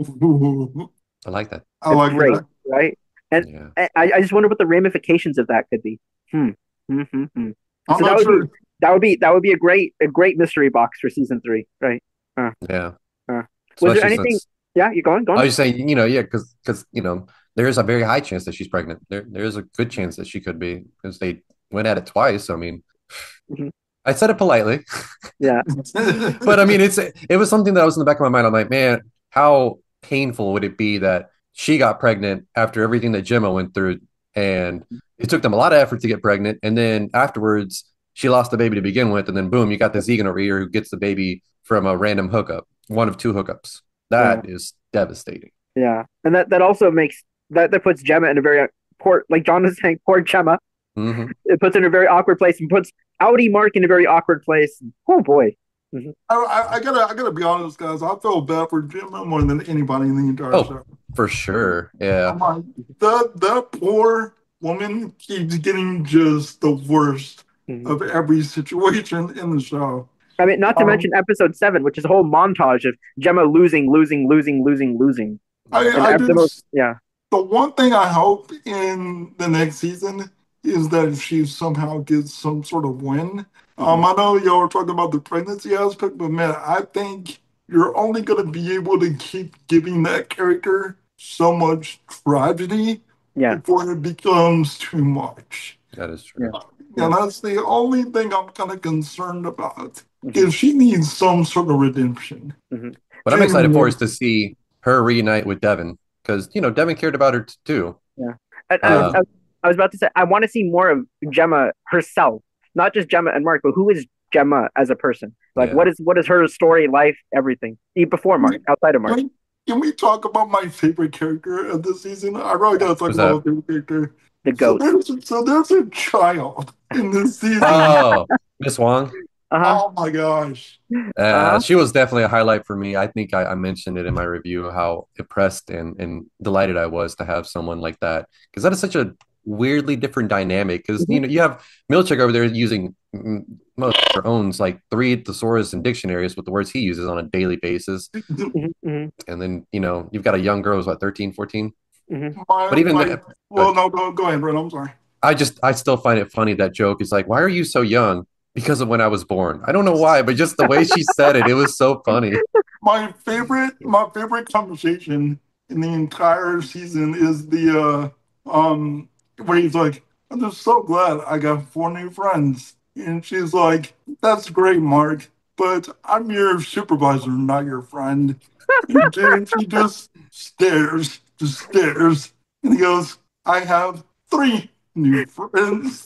Speaker 2: I like that.
Speaker 3: I
Speaker 1: It's
Speaker 3: like
Speaker 1: great,
Speaker 3: that.
Speaker 1: right? And
Speaker 2: Yeah.
Speaker 1: I, I just wonder what the ramifications of that could be. Hmm. Hmm, hmm, hmm.
Speaker 3: I'm
Speaker 1: So that
Speaker 3: not
Speaker 1: would be
Speaker 3: sure.
Speaker 1: that would be that would be a great a great mystery box for season three, right? Uh,
Speaker 2: Yeah.
Speaker 1: uh. Was there
Speaker 2: Especially
Speaker 1: anything?
Speaker 2: since
Speaker 1: Yeah, you going,
Speaker 2: I
Speaker 1: going?
Speaker 2: was just saying, you know, yeah, because because you know, there is a very high chance that she's pregnant. There there is a good chance that she could be because they went at it twice. I mean,
Speaker 1: Hmm.
Speaker 2: I said it politely,
Speaker 1: Yeah,
Speaker 2: but I mean, it's it was something that was in the back of my mind. I'm like, man, how painful would it be that she got pregnant after everything that Gemma went through, and it took them a lot of effort to get pregnant, and then afterwards she lost the baby to begin with, and then boom, you got this Egan over here who gets the baby from a random hookup, one of two hookups.
Speaker 1: yeah,
Speaker 2: That is devastating.
Speaker 1: yeah. And that that also makes that that puts Gemma in a very poor, like John was saying, poor Gemma.
Speaker 2: Hmm.
Speaker 1: It puts her in a very awkward place and puts Audi Mark in a very awkward place. Oh boy. Hmm.
Speaker 3: I, I, I gotta I gotta be honest, guys. I felt bad for Jim more than anybody in the entire
Speaker 2: Oh,
Speaker 3: show.
Speaker 2: for sure. Yeah.
Speaker 3: I'm like, that that poor woman keeps getting just the worst
Speaker 1: Hmm.
Speaker 3: of every situation in the show.
Speaker 1: I mean, not to mention
Speaker 3: Um,
Speaker 1: episode seven, which is a whole montage of Gemma losing, losing, losing, losing, losing,
Speaker 3: I
Speaker 1: and
Speaker 3: I
Speaker 1: the most,
Speaker 3: just
Speaker 1: yeah.
Speaker 3: the one thing I hope in the next season is that she somehow gets some sort of win.
Speaker 1: Hmm.
Speaker 3: Um, I know y'all were talking about the pregnancy aspect, but man, I think you're only going to be able to keep giving that character so much tragedy
Speaker 1: Yeah,
Speaker 3: before it becomes too much.
Speaker 2: That is
Speaker 1: yeah,
Speaker 2: true.
Speaker 1: yeah.
Speaker 3: And that's the only thing I'm kind of concerned about.
Speaker 1: Hmm.
Speaker 3: If she needs some sort of redemption.
Speaker 1: Hmm.
Speaker 2: What I'm excited for
Speaker 3: Genuinely,
Speaker 2: is to see her reunite with Devin because, you know, Devin cared about her t- too.
Speaker 1: Yeah. And I,
Speaker 2: Uh,
Speaker 1: I, I was about to say, I want to see more of Gemma herself, not just Gemma and Mark, but who is Gemma as a person? Like,
Speaker 2: yeah.
Speaker 1: what is what is her story, life, everything, even before Mark, outside of
Speaker 3: can
Speaker 1: Mark?
Speaker 3: we, can we talk about my favorite character of the season? I really gotta talk
Speaker 2: Who's
Speaker 3: about my
Speaker 2: that?
Speaker 3: favorite character.
Speaker 1: The
Speaker 3: So
Speaker 1: goat.
Speaker 3: there's so there's a child in this season.
Speaker 2: Oh, Miss Wong.
Speaker 1: Uh-huh.
Speaker 3: Oh my gosh.
Speaker 2: Uh,
Speaker 1: Uh-huh.
Speaker 2: she was definitely a highlight for me. I think I, I mentioned it in my review how impressed and, and delighted I was to have someone like that because that is such a weirdly different dynamic. Because
Speaker 1: Hmm.
Speaker 2: you know you have Milchick over there using mm, most owns like three thesaurus and dictionaries with the words he uses on a daily basis,
Speaker 1: Hmm. Hmm.
Speaker 2: and then you know you've got a young girl who's what thirteen, fourteen.
Speaker 1: Hmm.
Speaker 2: But
Speaker 3: My
Speaker 2: even
Speaker 3: my
Speaker 2: that,
Speaker 3: well
Speaker 2: but
Speaker 3: no go go ahead, Brett. I'm sorry.
Speaker 2: I just I still find it funny that joke is like, why are you so young? Because of when I was born. I don't know why, but just the way she said it, it was so funny.
Speaker 3: My favorite my favorite conversation in the entire season is the uh um where he's like, I'm just so glad I got four new friends. And she's like, that's great, Mark, but I'm your supervisor, not your friend. And James, he just stares, just stares. And he goes, I have three new friends.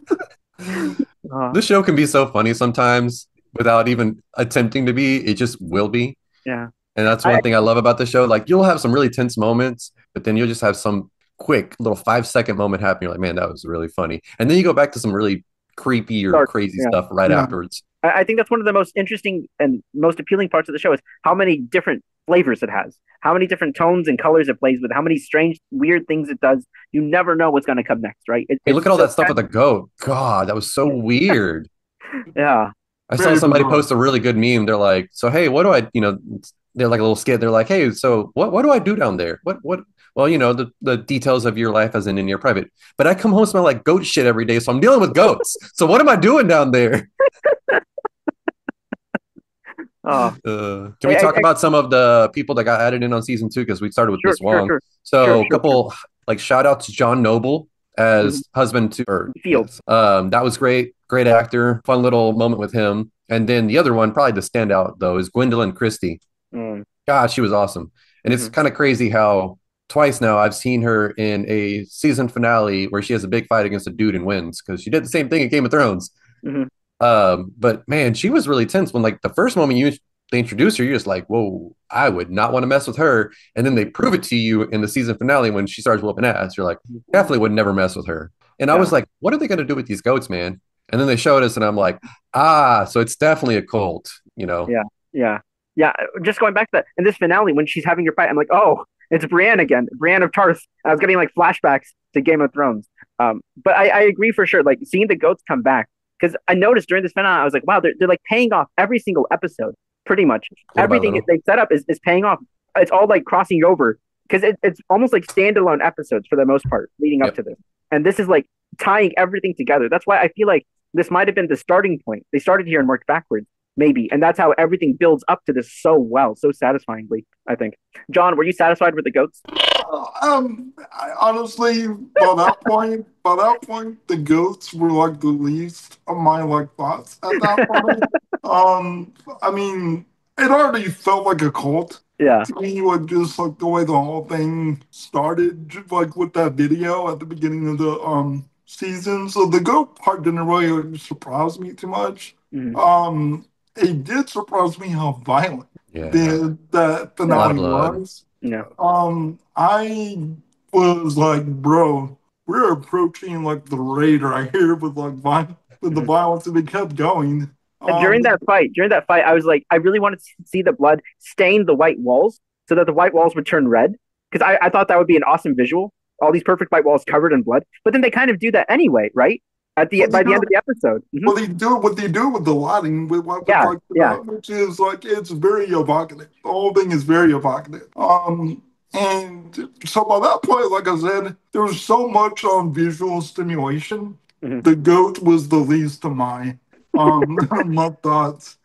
Speaker 1: Uh,
Speaker 2: This show can be so funny sometimes without even attempting to be. It just will be.
Speaker 1: yeah.
Speaker 2: And that's
Speaker 1: I
Speaker 2: one thing I love about the show. Like you'll have some really tense moments, but then you'll just have some quick little five second moment happen. You're like, man, that was really funny. And then you go back to some really creepy or
Speaker 1: Dark.
Speaker 2: crazy
Speaker 1: Yeah.
Speaker 2: stuff right
Speaker 3: Yeah.
Speaker 2: afterwards.
Speaker 1: I, I think that's one of the most interesting and most appealing parts of the show is how many different flavors it has, how many different tones and colors it plays with, how many strange, weird things it does. You never know what's going to come next, right? It,
Speaker 2: Hey, look
Speaker 1: it's
Speaker 2: at all
Speaker 1: so
Speaker 2: that stuff with the goat. God, that was so weird.
Speaker 1: yeah.
Speaker 2: I saw
Speaker 3: Very
Speaker 2: somebody
Speaker 3: bizarre.
Speaker 2: post a really good meme. They're like, so hey, what do I, you know, they're like a little skit. They're like, hey, so what what do I do down there? What what well, you know, the, the details of your life as in in your private. But I come home smell like goat shit every day, so I'm dealing with goats. So what am I doing down there?
Speaker 1: Oh,
Speaker 2: Uh, can
Speaker 1: I,
Speaker 2: we
Speaker 1: I,
Speaker 2: talk
Speaker 1: I,
Speaker 2: about some of the people that got added in on season two? Because we started with
Speaker 1: sure,
Speaker 2: Miss
Speaker 1: sure,
Speaker 2: Wong.
Speaker 1: sure, sure,
Speaker 2: So a
Speaker 1: sure, sure.
Speaker 2: couple like shout out to John Noble as husband to her.
Speaker 1: Field.
Speaker 2: Yes. Um, that was great. Great actor. Fun little moment with him. And then the other one, probably the standout though, is Gwendolyn Christie.
Speaker 1: Mm.
Speaker 2: God, she was awesome. And it's
Speaker 1: Mhm.
Speaker 2: kind of crazy how twice now I've seen her in a season finale where she has a big fight against a dude and wins because she did the same thing in Game of Thrones.
Speaker 1: Mhm.
Speaker 2: Um, but man, she was really tense when like the first moment you they introduce her, you're just like, whoa, I would not want to mess with her. And then they prove it to you in the season finale when she starts whooping ass. You're like, definitely would never mess with her. And I
Speaker 1: Yeah.
Speaker 2: was like, what are they going to do with these goats, man? And then they showed us, and I'm like, ah, so it's definitely a cult, you know?
Speaker 1: Yeah. Yeah. Yeah. Just going back to that in this finale when she's having her fight, I'm like, oh, it's Brienne again, Brienne of Tarth. I was getting like flashbacks to Game of Thrones. Um, but I, I agree for sure. Like seeing the goats come back because I noticed during this finale, I was like, wow, they're they're like paying off every single episode, pretty much.
Speaker 2: Little by
Speaker 1: Everything
Speaker 2: little.
Speaker 1: they set up is, is paying off. It's all like crossing over because it, it's almost like standalone episodes for the most part leading up
Speaker 2: Yep.
Speaker 1: to this. And this is like tying everything together. That's why I feel like this might have been the starting point. They started here and worked backwards, maybe. And that's how everything builds up to this so well, so satisfyingly, I think. John, were you satisfied with the goats?
Speaker 3: Uh, um, I, honestly, by that point, by that point, the goats were like the least of my like thoughts at that point. um, I mean, it already felt like a cult
Speaker 1: Yeah.
Speaker 3: to me, like just like the way the whole thing started, just, like with that video at the beginning of the um season. So the goat part didn't really like, surprise me too much.
Speaker 1: Mhm.
Speaker 3: Um, it did surprise me how violent
Speaker 2: Yeah.
Speaker 3: the that
Speaker 2: A lot of
Speaker 3: finale
Speaker 2: blood.
Speaker 3: was.
Speaker 1: Yeah.
Speaker 3: Um, I was like, bro, we're approaching like the raid right here with like vi- with the
Speaker 1: Mhm.
Speaker 3: violence, and it kept going.
Speaker 1: And during
Speaker 3: Um,
Speaker 1: that fight, during that fight, I was like, I really wanted to see the blood stain the white walls so that the white walls would turn red. Because I, I thought that would be an awesome visual. All these perfect white walls covered in blood. But then they kind of do that anyway, right? At the
Speaker 3: Well, they
Speaker 1: by the end
Speaker 3: do.
Speaker 1: of the episode. Mhm.
Speaker 3: Well, they do what they do with the lighting, with what with
Speaker 1: Yeah,
Speaker 3: like
Speaker 1: yeah.
Speaker 3: the, which is like it's very evocative. The whole thing is very evocative. Um, and so by that point, like I said, there was so much um visual stimulation.
Speaker 1: Mhm.
Speaker 3: The goat was the least of my um my thoughts.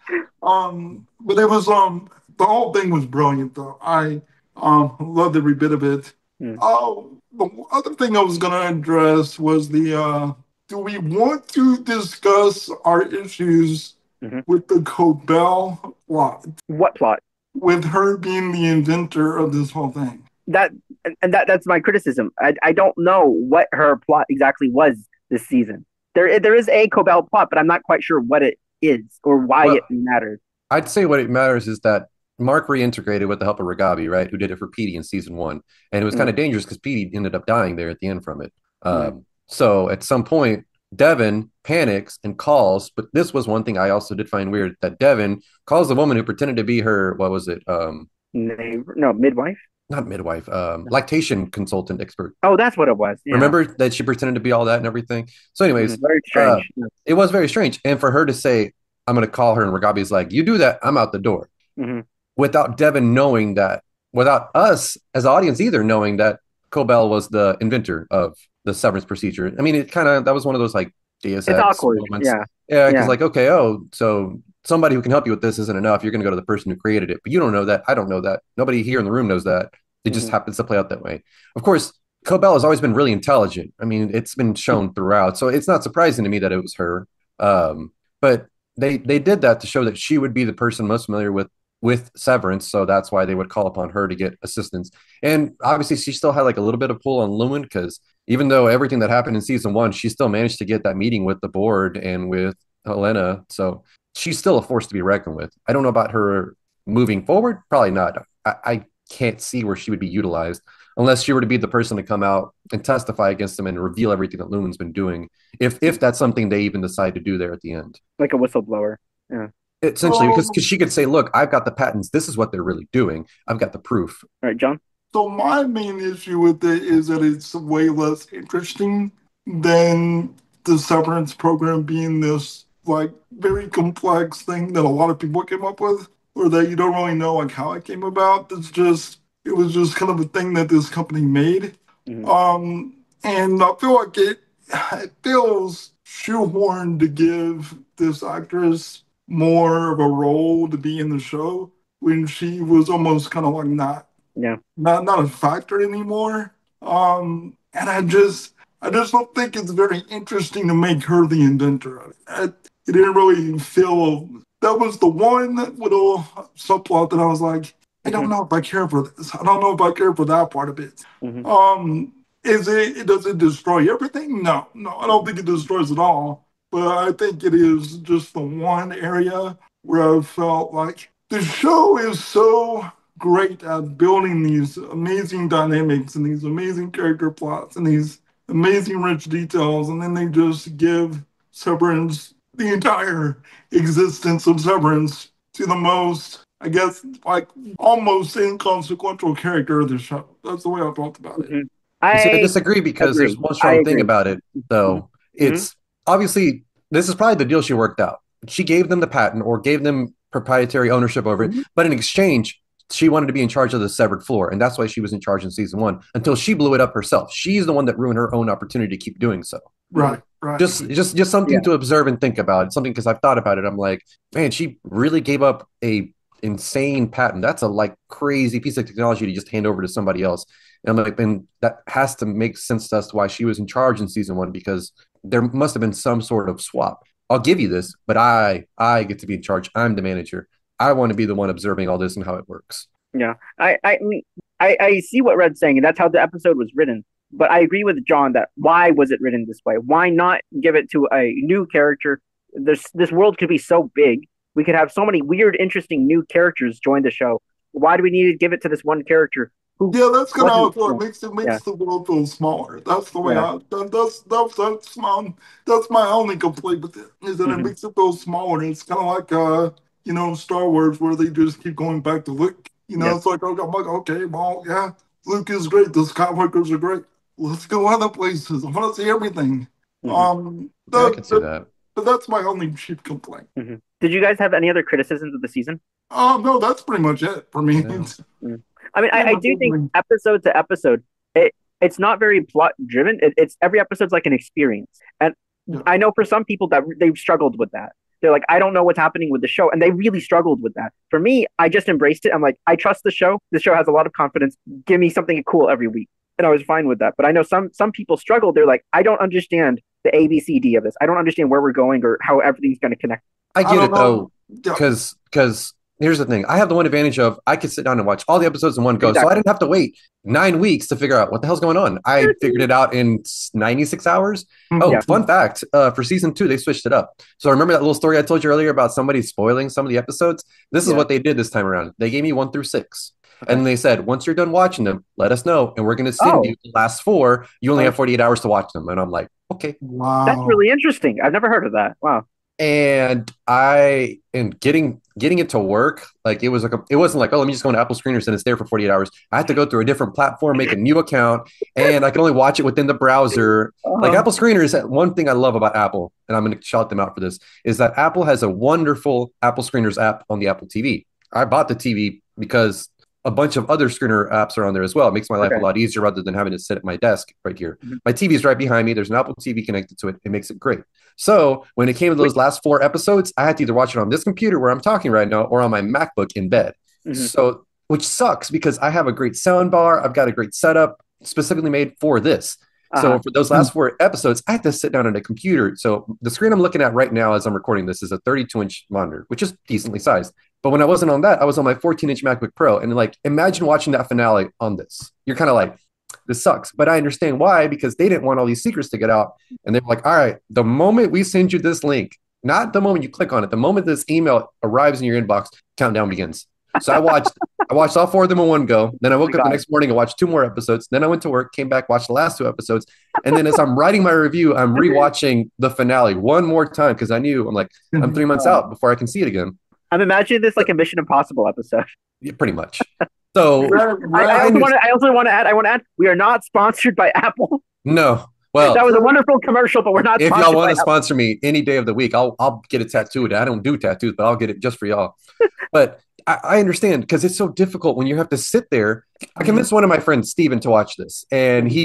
Speaker 3: Um, but it was um the whole thing was brilliant though. I um loved every bit of it.
Speaker 1: Mm.
Speaker 3: Oh, the other thing I was gonna address was the uh do we want to discuss our issues
Speaker 1: Mhm.
Speaker 3: with the Cobell plot,
Speaker 1: What plot?
Speaker 3: with her being the inventor of this whole thing?
Speaker 1: That and and that that's my criticism. I I don't know what her plot exactly was this season. There there is a Cobell plot, but I'm not quite sure what it is or why
Speaker 2: Well,
Speaker 1: it mattered.
Speaker 2: I'd say what it matters is that Mark reintegrated with the help of Ragabi, right? Who did it for Petey in season one. And it was kind
Speaker 1: Mm.
Speaker 2: of dangerous because Petey ended up dying there at the end from it.
Speaker 1: Mm.
Speaker 2: Um, so at some point, Devin panics and calls. But this was one thing I also did find weird that Devin calls the woman who pretended to be her, what was it? Um,
Speaker 1: Neighbor, no, midwife.
Speaker 2: not midwife, um, lactation consultant expert.
Speaker 1: Oh, that's what it was. Yeah.
Speaker 2: Remember that she pretended to be all that and everything? So, anyways,
Speaker 1: Mhm. Very
Speaker 2: uh,
Speaker 1: strange. Yeah.
Speaker 2: it was very strange. And for her to say, I'm going to call her, and Ragabi's like, you do that, I'm out the door.
Speaker 1: Mhm.
Speaker 2: Without Devin knowing that, without us as audience either knowing that Cobell was the inventor of the severance procedure. I mean, it kind of, that was one of those like Deus
Speaker 1: It's
Speaker 2: Ex
Speaker 1: awkward.
Speaker 2: moments.
Speaker 1: Yeah.
Speaker 2: Yeah, because
Speaker 1: Yeah.
Speaker 2: like, okay, oh, so somebody who can help you with this isn't enough. You're going to go to the person who created it, but you don't know that. I don't know that. Nobody here in the room knows that. It just
Speaker 1: Mhm.
Speaker 2: happens to play out that way. Of course, Cobell has always been really intelligent. I mean, it's been shown throughout, so it's not surprising to me that it was her. Um, but they they did that to show that she would be the person most familiar with with Severance, so that's why they would call upon her to get assistance. And obviously, she still had like a little bit of pull on Lumen because even though everything that happened in season one, she still managed to get that meeting with the board and with Helena. So she's still a force to be reckoned with. I don't know about her moving forward. Probably not. I, I can't see where she would be utilized unless she were to be the person to come out and testify against them and reveal everything that Lumen's been doing. If if that's something they even decide to do there at the end.
Speaker 1: Like a whistleblower. Yeah.
Speaker 2: Essentially, because
Speaker 3: So,
Speaker 2: because she could say, "Look, I've got the patents. This is what they're really doing. I've got the proof."
Speaker 1: All right, John.
Speaker 3: so my main issue with it is that it's way less interesting than the severance program being this like very complex thing that a lot of people came up with, or that you don't really know like how it came about. It's just it was just kind of a thing that this company made.
Speaker 1: Mhm.
Speaker 3: Um, and I feel like it it feels shoehorned to give this actress more of a role to be in the show when she was almost kind of like not
Speaker 1: Yeah.
Speaker 3: not not a factor anymore. Um, and I just I just don't think it's very interesting to make her the inventor. I, it didn't really feel that was the one little subplot that I was like, I don't
Speaker 1: Mhm.
Speaker 3: know if I care for this. I don't know if I care for that part of it.
Speaker 1: Mhm.
Speaker 3: Um, is it does it destroy everything? No, no, I don't think it destroys it all. But I think it is just the one area where I felt like the show is so great at building these amazing dynamics and these amazing character plots and these amazing rich details, and then they just give Severance the entire existence of Severance to the most, I guess, like almost inconsequential character of the show. That's the way I felt about it.
Speaker 1: Mhm.
Speaker 2: You see, I
Speaker 1: I
Speaker 2: disagree because there's
Speaker 1: agree.
Speaker 2: one
Speaker 1: I
Speaker 2: strong thing
Speaker 1: agree.
Speaker 2: about it,
Speaker 1: Mhm.
Speaker 2: though.
Speaker 1: Mhm.
Speaker 2: It's obviously this is probably the deal she worked out. She gave them the patent or gave them proprietary ownership over it,
Speaker 1: Mhm.
Speaker 2: but in exchange, she wanted to be in charge of the severed floor, and that's why she was in charge in season one until she blew it up herself. She's the one that ruined her own opportunity to keep doing so.
Speaker 1: Mhm.
Speaker 3: Right, right.
Speaker 2: Just, just, just
Speaker 1: Yeah.
Speaker 2: something to observe and think about. Something because I've thought about it. I'm like, man, she really gave up a insane patent. That's a like crazy piece of technology to just hand over to somebody else. And I'm like, and that has to make sense to us why she was in charge in season one because there must have been some sort of swap. I'll give you this, but I I get to be in charge. I'm the manager. I want to be the one observing all this and how it works.
Speaker 1: Yeah. I I mean I I see what Red's saying, and that's how the episode was written. But I agree with John that why was it written this way? Why not give it to a new character? This this world could be so big. We could have so many weird, interesting new characters join the show. Why do we need to give it to this one character who
Speaker 3: Yeah, that's kind of how
Speaker 1: wasn't?
Speaker 3: it feels.
Speaker 1: Yeah.
Speaker 3: It makes it
Speaker 1: Yeah.
Speaker 3: makes the world feel smaller. That's the way
Speaker 1: Yeah.
Speaker 3: I. That, that's that's that's my that's my only complaint with it is that it
Speaker 1: Hmm.
Speaker 3: makes it feel smaller. It's kind of like uh you know Star Wars where they just keep going back to Luke. You know,
Speaker 1: Yeah.
Speaker 3: it's like okay, I'm like okay, well yeah, Luke is great. The Skywalkers are great. Let's go other places. I want to see everything.
Speaker 1: Hmm.
Speaker 3: Um,
Speaker 2: Yeah, I
Speaker 3: that,
Speaker 2: can see
Speaker 3: that,
Speaker 2: that.
Speaker 3: but that's my only cheap complaint.
Speaker 1: Hmm. Did you guys have any other criticisms of the season?
Speaker 3: Um, no, that's pretty much it for me.
Speaker 2: Yeah.
Speaker 3: It's
Speaker 1: Mm. I mean, I,
Speaker 3: pretty
Speaker 1: I
Speaker 3: much
Speaker 1: do think
Speaker 3: everything.
Speaker 1: episode to episode, it it's not very plot driven. It, it's every episode's like an experience, and
Speaker 3: Yeah.
Speaker 1: I know for some people that they've struggled with that. They're like, I don't know what's happening with the show, and they really struggled with that. For me, I just embraced it. I'm like, I trust the show. The show has a lot of confidence. Give me something cool every week, and I was fine with that. But I know some some people struggle. They're like, I don't understand the A B C D of this. I don't understand where we're going or how everything's going to connect.
Speaker 2: I
Speaker 3: I
Speaker 2: get
Speaker 3: don't
Speaker 2: it though,
Speaker 3: know. Yeah.
Speaker 2: because because here's the thing. I have the one advantage of I could sit down and watch all the episodes in one go. So I
Speaker 1: Exactly.
Speaker 2: didn't have to wait nine weeks to figure out what the hell's going on. I figured it out in ninety-six hours. Oh,
Speaker 1: Yeah.
Speaker 2: fun fact. Uh, for season two, they switched it up. So remember that little story I told you earlier about somebody spoiling some of the episodes? This is
Speaker 1: Yeah.
Speaker 2: what they did this time around. They gave me one through six.
Speaker 1: Okay.
Speaker 2: And they said, once you're done watching them, let us know. And we're going to send
Speaker 1: Oh.
Speaker 2: you the last four. You only
Speaker 1: Oh.
Speaker 2: have forty-eight hours to watch them. And I'm like, okay.
Speaker 3: Wow.
Speaker 1: That's really interesting. I've never heard of that. Wow.
Speaker 2: And I and getting getting it to work, like it was like a, it wasn't like, oh, let me just go into Apple Screeners and it's there for forty-eight hours. I had to go through a different platform, make a new account, and I can only watch it within the browser.
Speaker 1: Uh-huh.
Speaker 2: Like Apple Screeners, one thing I love about Apple, and I'm going to shout them out for this, is that Apple has a wonderful Apple Screeners app on the Apple T V. I bought the T V because a bunch of other screener apps are on there as well. It makes my life
Speaker 1: Okay.
Speaker 2: a lot easier rather than having to sit at my desk right here.
Speaker 1: Mhm.
Speaker 2: My T V is right behind me. There's an Apple T V connected to it. It makes it great. So when it came to those last four episodes, I had to either watch it on this computer where I'm talking right now or on my MacBook in bed.
Speaker 1: Mhm.
Speaker 2: So, which sucks because I have a great sound bar. I've got a great setup specifically made for this. So
Speaker 1: Uh-huh.
Speaker 2: for those last four episodes, I had to sit down at a computer. So the screen I'm looking at right now as I'm recording this is a thirty-two inch monitor, which is decently sized. But when I wasn't on that, I was on my fourteen inch MacBook Pro. And like, imagine watching that finale on this. You're kind of like, this sucks. But I understand why, because they didn't want all these secrets to get out. And they're like, all right, the moment we send you this link, not the moment you click on it, the moment this email arrives in your inbox, countdown begins. So I watched I watched all four of them in one go. Then I woke
Speaker 1: Oh
Speaker 2: up the
Speaker 1: God.
Speaker 2: next morning and watched two more episodes. Then I went to work, came back, watched the last two episodes. And then as I'm writing my review, I'm rewatching the finale one more time because I knew I'm like, I'm three months out before I can see it again.
Speaker 1: I'm imagining this like a Mission Impossible episode.
Speaker 2: Yeah, pretty much. So
Speaker 3: Right,
Speaker 1: I, I
Speaker 3: right.
Speaker 1: also want to. I also want to add. I want to add. We are not sponsored by Apple.
Speaker 2: no. Well,
Speaker 1: That was a wonderful commercial, but we're not.
Speaker 2: if
Speaker 1: sponsored
Speaker 2: y'all want
Speaker 1: by
Speaker 2: to sponsor me any day of the week, I'll I'll get it tattooed. I don't do tattoos, but I'll get it just for y'all. But I, I understand because it's so difficult when you have to sit there. I convinced one of my friends, Steven, to watch this, and he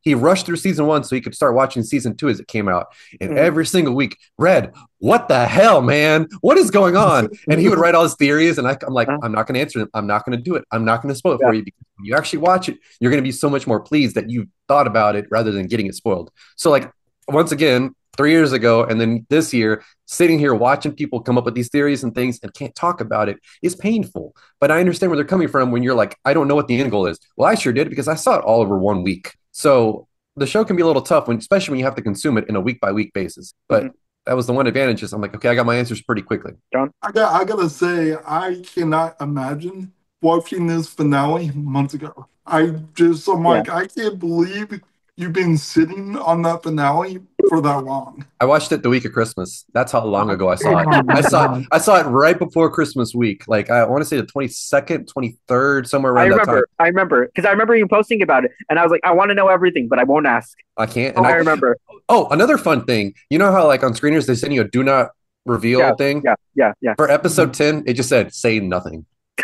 Speaker 2: He rushed through season one so he could start watching season two as it came out. And
Speaker 1: Mhm.
Speaker 2: every single week, Red, what the hell, man? What is going on? And he would write all his theories, and I, I'm like,
Speaker 1: Uh-huh.
Speaker 2: I'm not going to answer them. I'm not going to do it. I'm not going to spoil it
Speaker 1: Yeah.
Speaker 2: for you, because when you actually watch it, you're going to be so much more pleased that you thought about it rather than getting it spoiled. So, like, once again, three years ago, and then this year, sitting here watching people come up with these theories and things and can't talk about it is painful. But I understand where they're coming from when you're like, I don't know what the end goal is. Well, I sure did, because I saw it all over one week. So the show can be a little tough, when, especially when you have to consume it in a week by week basis. But
Speaker 1: Mhm.
Speaker 2: that was the one advantage. Is I'm like, okay, I got my answers pretty quickly.
Speaker 1: John?
Speaker 3: I got I gotta say, I cannot imagine watching this finale months ago. I just I'm
Speaker 1: Yeah.
Speaker 3: like, I can't believe you've been sitting on that finale for that long.
Speaker 2: I watched it the week of Christmas. That's how long ago I saw it.
Speaker 3: Oh my
Speaker 2: I saw
Speaker 3: God.
Speaker 2: it. I saw it right before Christmas week. Like, I want to say the twenty-second, twenty-third, somewhere
Speaker 1: I
Speaker 2: around that time.
Speaker 1: remember. I remember because I remember you posting about it, and I was like, I want to know everything, but I won't ask.
Speaker 2: I can't.
Speaker 1: Oh,
Speaker 2: And
Speaker 1: I
Speaker 2: I,
Speaker 1: remember.
Speaker 2: oh, another fun thing. You know how, like, on screeners they send you a do not reveal
Speaker 1: Yeah,
Speaker 2: thing?
Speaker 1: Yeah, yeah, yeah.
Speaker 2: For episode ten, it just said say nothing.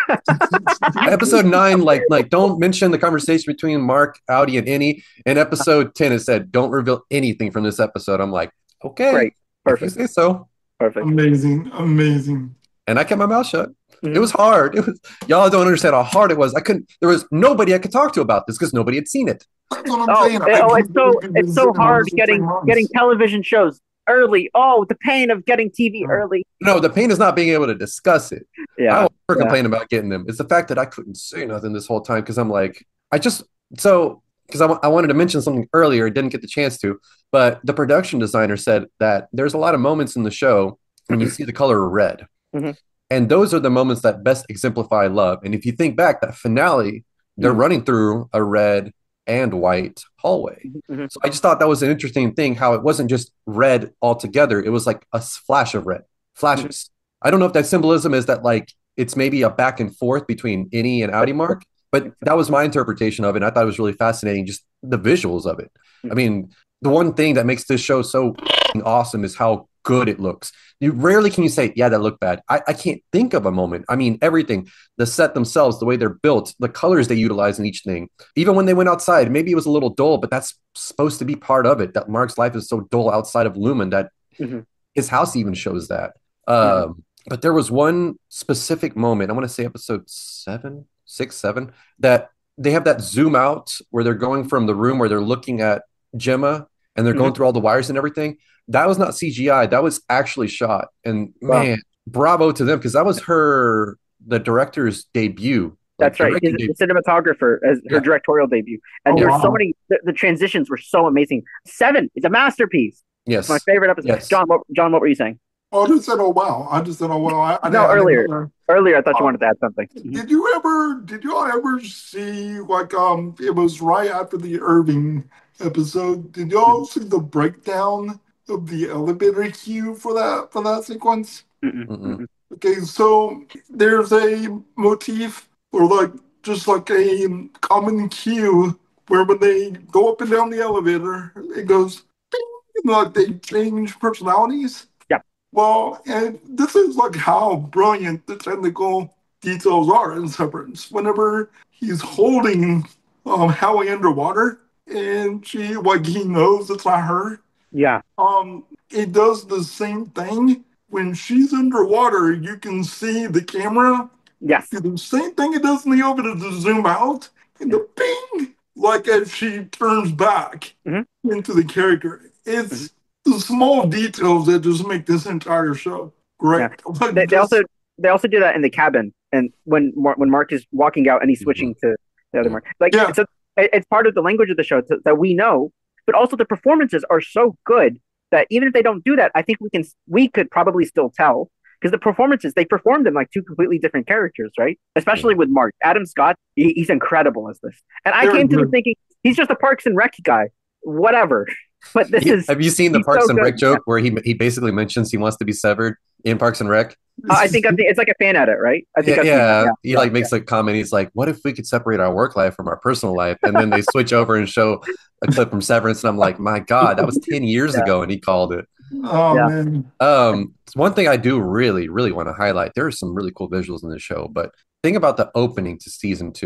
Speaker 2: Episode nine, like like don't mention the conversation between Mark, Audi, and Innie. In episode ten, it said don't reveal anything from this episode. I'm like, okay,
Speaker 1: Great.
Speaker 2: if you
Speaker 1: Perfect.
Speaker 2: say so.
Speaker 1: Perfect.
Speaker 3: Amazing, amazing.
Speaker 2: And I kept my mouth shut.
Speaker 1: Mhm.
Speaker 2: It was hard. It was y'all don't understand how hard it was. I couldn't. There was nobody I could talk to about this because nobody had seen it.
Speaker 3: That's what I'm
Speaker 1: Oh,
Speaker 3: saying.
Speaker 1: it-
Speaker 3: I
Speaker 1: oh,
Speaker 3: can't
Speaker 1: it's so
Speaker 3: believe you've been
Speaker 1: it's so
Speaker 3: sitting on
Speaker 1: hard
Speaker 3: this for
Speaker 1: getting
Speaker 3: three months.
Speaker 1: getting television shows early. Oh, the pain of getting T V
Speaker 3: Oh.
Speaker 1: early.
Speaker 2: No, the pain is not being able to discuss it. I
Speaker 1: Yeah,
Speaker 2: will never
Speaker 1: yeah.
Speaker 2: complain about getting them. It's the fact that I couldn't say nothing this whole time because I'm like, I just so because I, I wanted to mention something earlier, didn't get the chance to, but the production designer said that there's a lot of moments in the show when you see the color red.
Speaker 1: Mhm.
Speaker 2: And those are the moments that best exemplify love. And if you think back, that finale, they're
Speaker 1: Mhm.
Speaker 2: running through a red and white hallway.
Speaker 1: Mhm.
Speaker 2: So I just thought that was an interesting thing, how it wasn't just red altogether. It was like a flash of red, flashes. I don't know if that symbolism is that like it's maybe a back and forth between Innie and Audi Mark, but that was my interpretation of it. And I thought it was really fascinating, just the visuals of it. I mean, the one thing that makes this show so awesome is how good it looks. You rarely can you say, yeah, that looked bad. I, I can't think of a moment. I mean, everything, the set themselves, the way they're built, the colors they utilize in each thing. Even when they went outside, maybe it was a little dull, but that's supposed to be part of it. That Mark's life is so dull outside of Lumen that
Speaker 1: Mhm.
Speaker 2: his house even shows that. Um, but there was one specific moment, I want to say episode seven, six, seven, that they have that zoom out where they're going from the room where they're looking at Gemma and they're going through all the wires and everything. That was not C G I. That was actually shot. And
Speaker 1: Wow.
Speaker 2: man, bravo to them because that was her, the director's debut. Like,
Speaker 1: That's right.
Speaker 2: directing
Speaker 1: He's
Speaker 2: debut.
Speaker 1: a cinematographer as her
Speaker 2: Yeah.
Speaker 1: directorial debut, and
Speaker 3: Oh,
Speaker 1: there's so
Speaker 3: wow.
Speaker 1: many. The, the transitions were so amazing. Seven is a masterpiece.
Speaker 2: Yes.
Speaker 1: It's my favorite episode.
Speaker 2: Yes.
Speaker 1: John, what, John, what were you saying?
Speaker 3: Oh, I just said, oh wow. I just said, oh wow. I, I
Speaker 1: No,
Speaker 3: didn't- I didn't
Speaker 1: earlier.
Speaker 3: know that.
Speaker 1: Earlier, I thought you
Speaker 3: Oh.
Speaker 1: wanted to add something. Mhm.
Speaker 3: Did you ever, did you all ever see, like, um, it was right after the Irving episode. Did y'all see the breakdown of the elevator queue for that, for that sequence?
Speaker 1: Mm-mm,
Speaker 2: Mm-mm.
Speaker 1: mm-mm.
Speaker 3: Okay, so there's a motif or like, just like a common cue where when they go up and down the elevator, it goes, ding, and like they change personalities.
Speaker 1: Yeah.
Speaker 3: Well, and this is like how brilliant the technical details are in Severance. Whenever he's holding um, Howie underwater, and she like he knows it's not her.
Speaker 1: Yeah.
Speaker 3: Um, it does the same thing when she's underwater. You can see the camera.
Speaker 1: Yes.
Speaker 3: Do the same thing it does in the elevator to zoom out, and the ping, like as she turns back
Speaker 1: Mhm.
Speaker 3: into the character. It's the small details that just make this entire show great. Like,
Speaker 1: They, they
Speaker 3: just-
Speaker 1: also they also do that in the cabin, and when Mar- when Mark is walking out and he's switching to the other Mark, like
Speaker 3: Yeah.
Speaker 1: so it- it's part of the language of the show to, that we know, but also the performances are so good that even if they don't do that, I think we can we could probably still tell because the performances they performed them like two completely different characters, right? Especially with Mark Adam Scott, he, he's incredible as this, and I
Speaker 3: Very
Speaker 1: came to
Speaker 3: good.
Speaker 1: this thinking he's just a Parks and Rec guy, whatever. But this
Speaker 2: Yeah,
Speaker 1: is
Speaker 2: have you seen the
Speaker 1: he's
Speaker 2: Parks
Speaker 1: so
Speaker 2: and
Speaker 1: good.
Speaker 2: Rec joke where he he basically mentions he wants to be severed in Parks and Rec?
Speaker 1: I think I think it's like a fan edit, right? I think
Speaker 2: Yeah,
Speaker 1: I've seen that.
Speaker 2: yeah. He like makes a comment. He's like, "What if we could separate our work life from our personal life?" And then they switch over and show a clip from Severance, and I'm like, "My God, that was ten years
Speaker 1: Yeah.
Speaker 2: ago," and he called it.
Speaker 3: oh
Speaker 1: Yeah.
Speaker 3: man,
Speaker 2: Um, one thing I do really, really want to highlight. There are some really cool visuals in this show, but think about the opening to season two.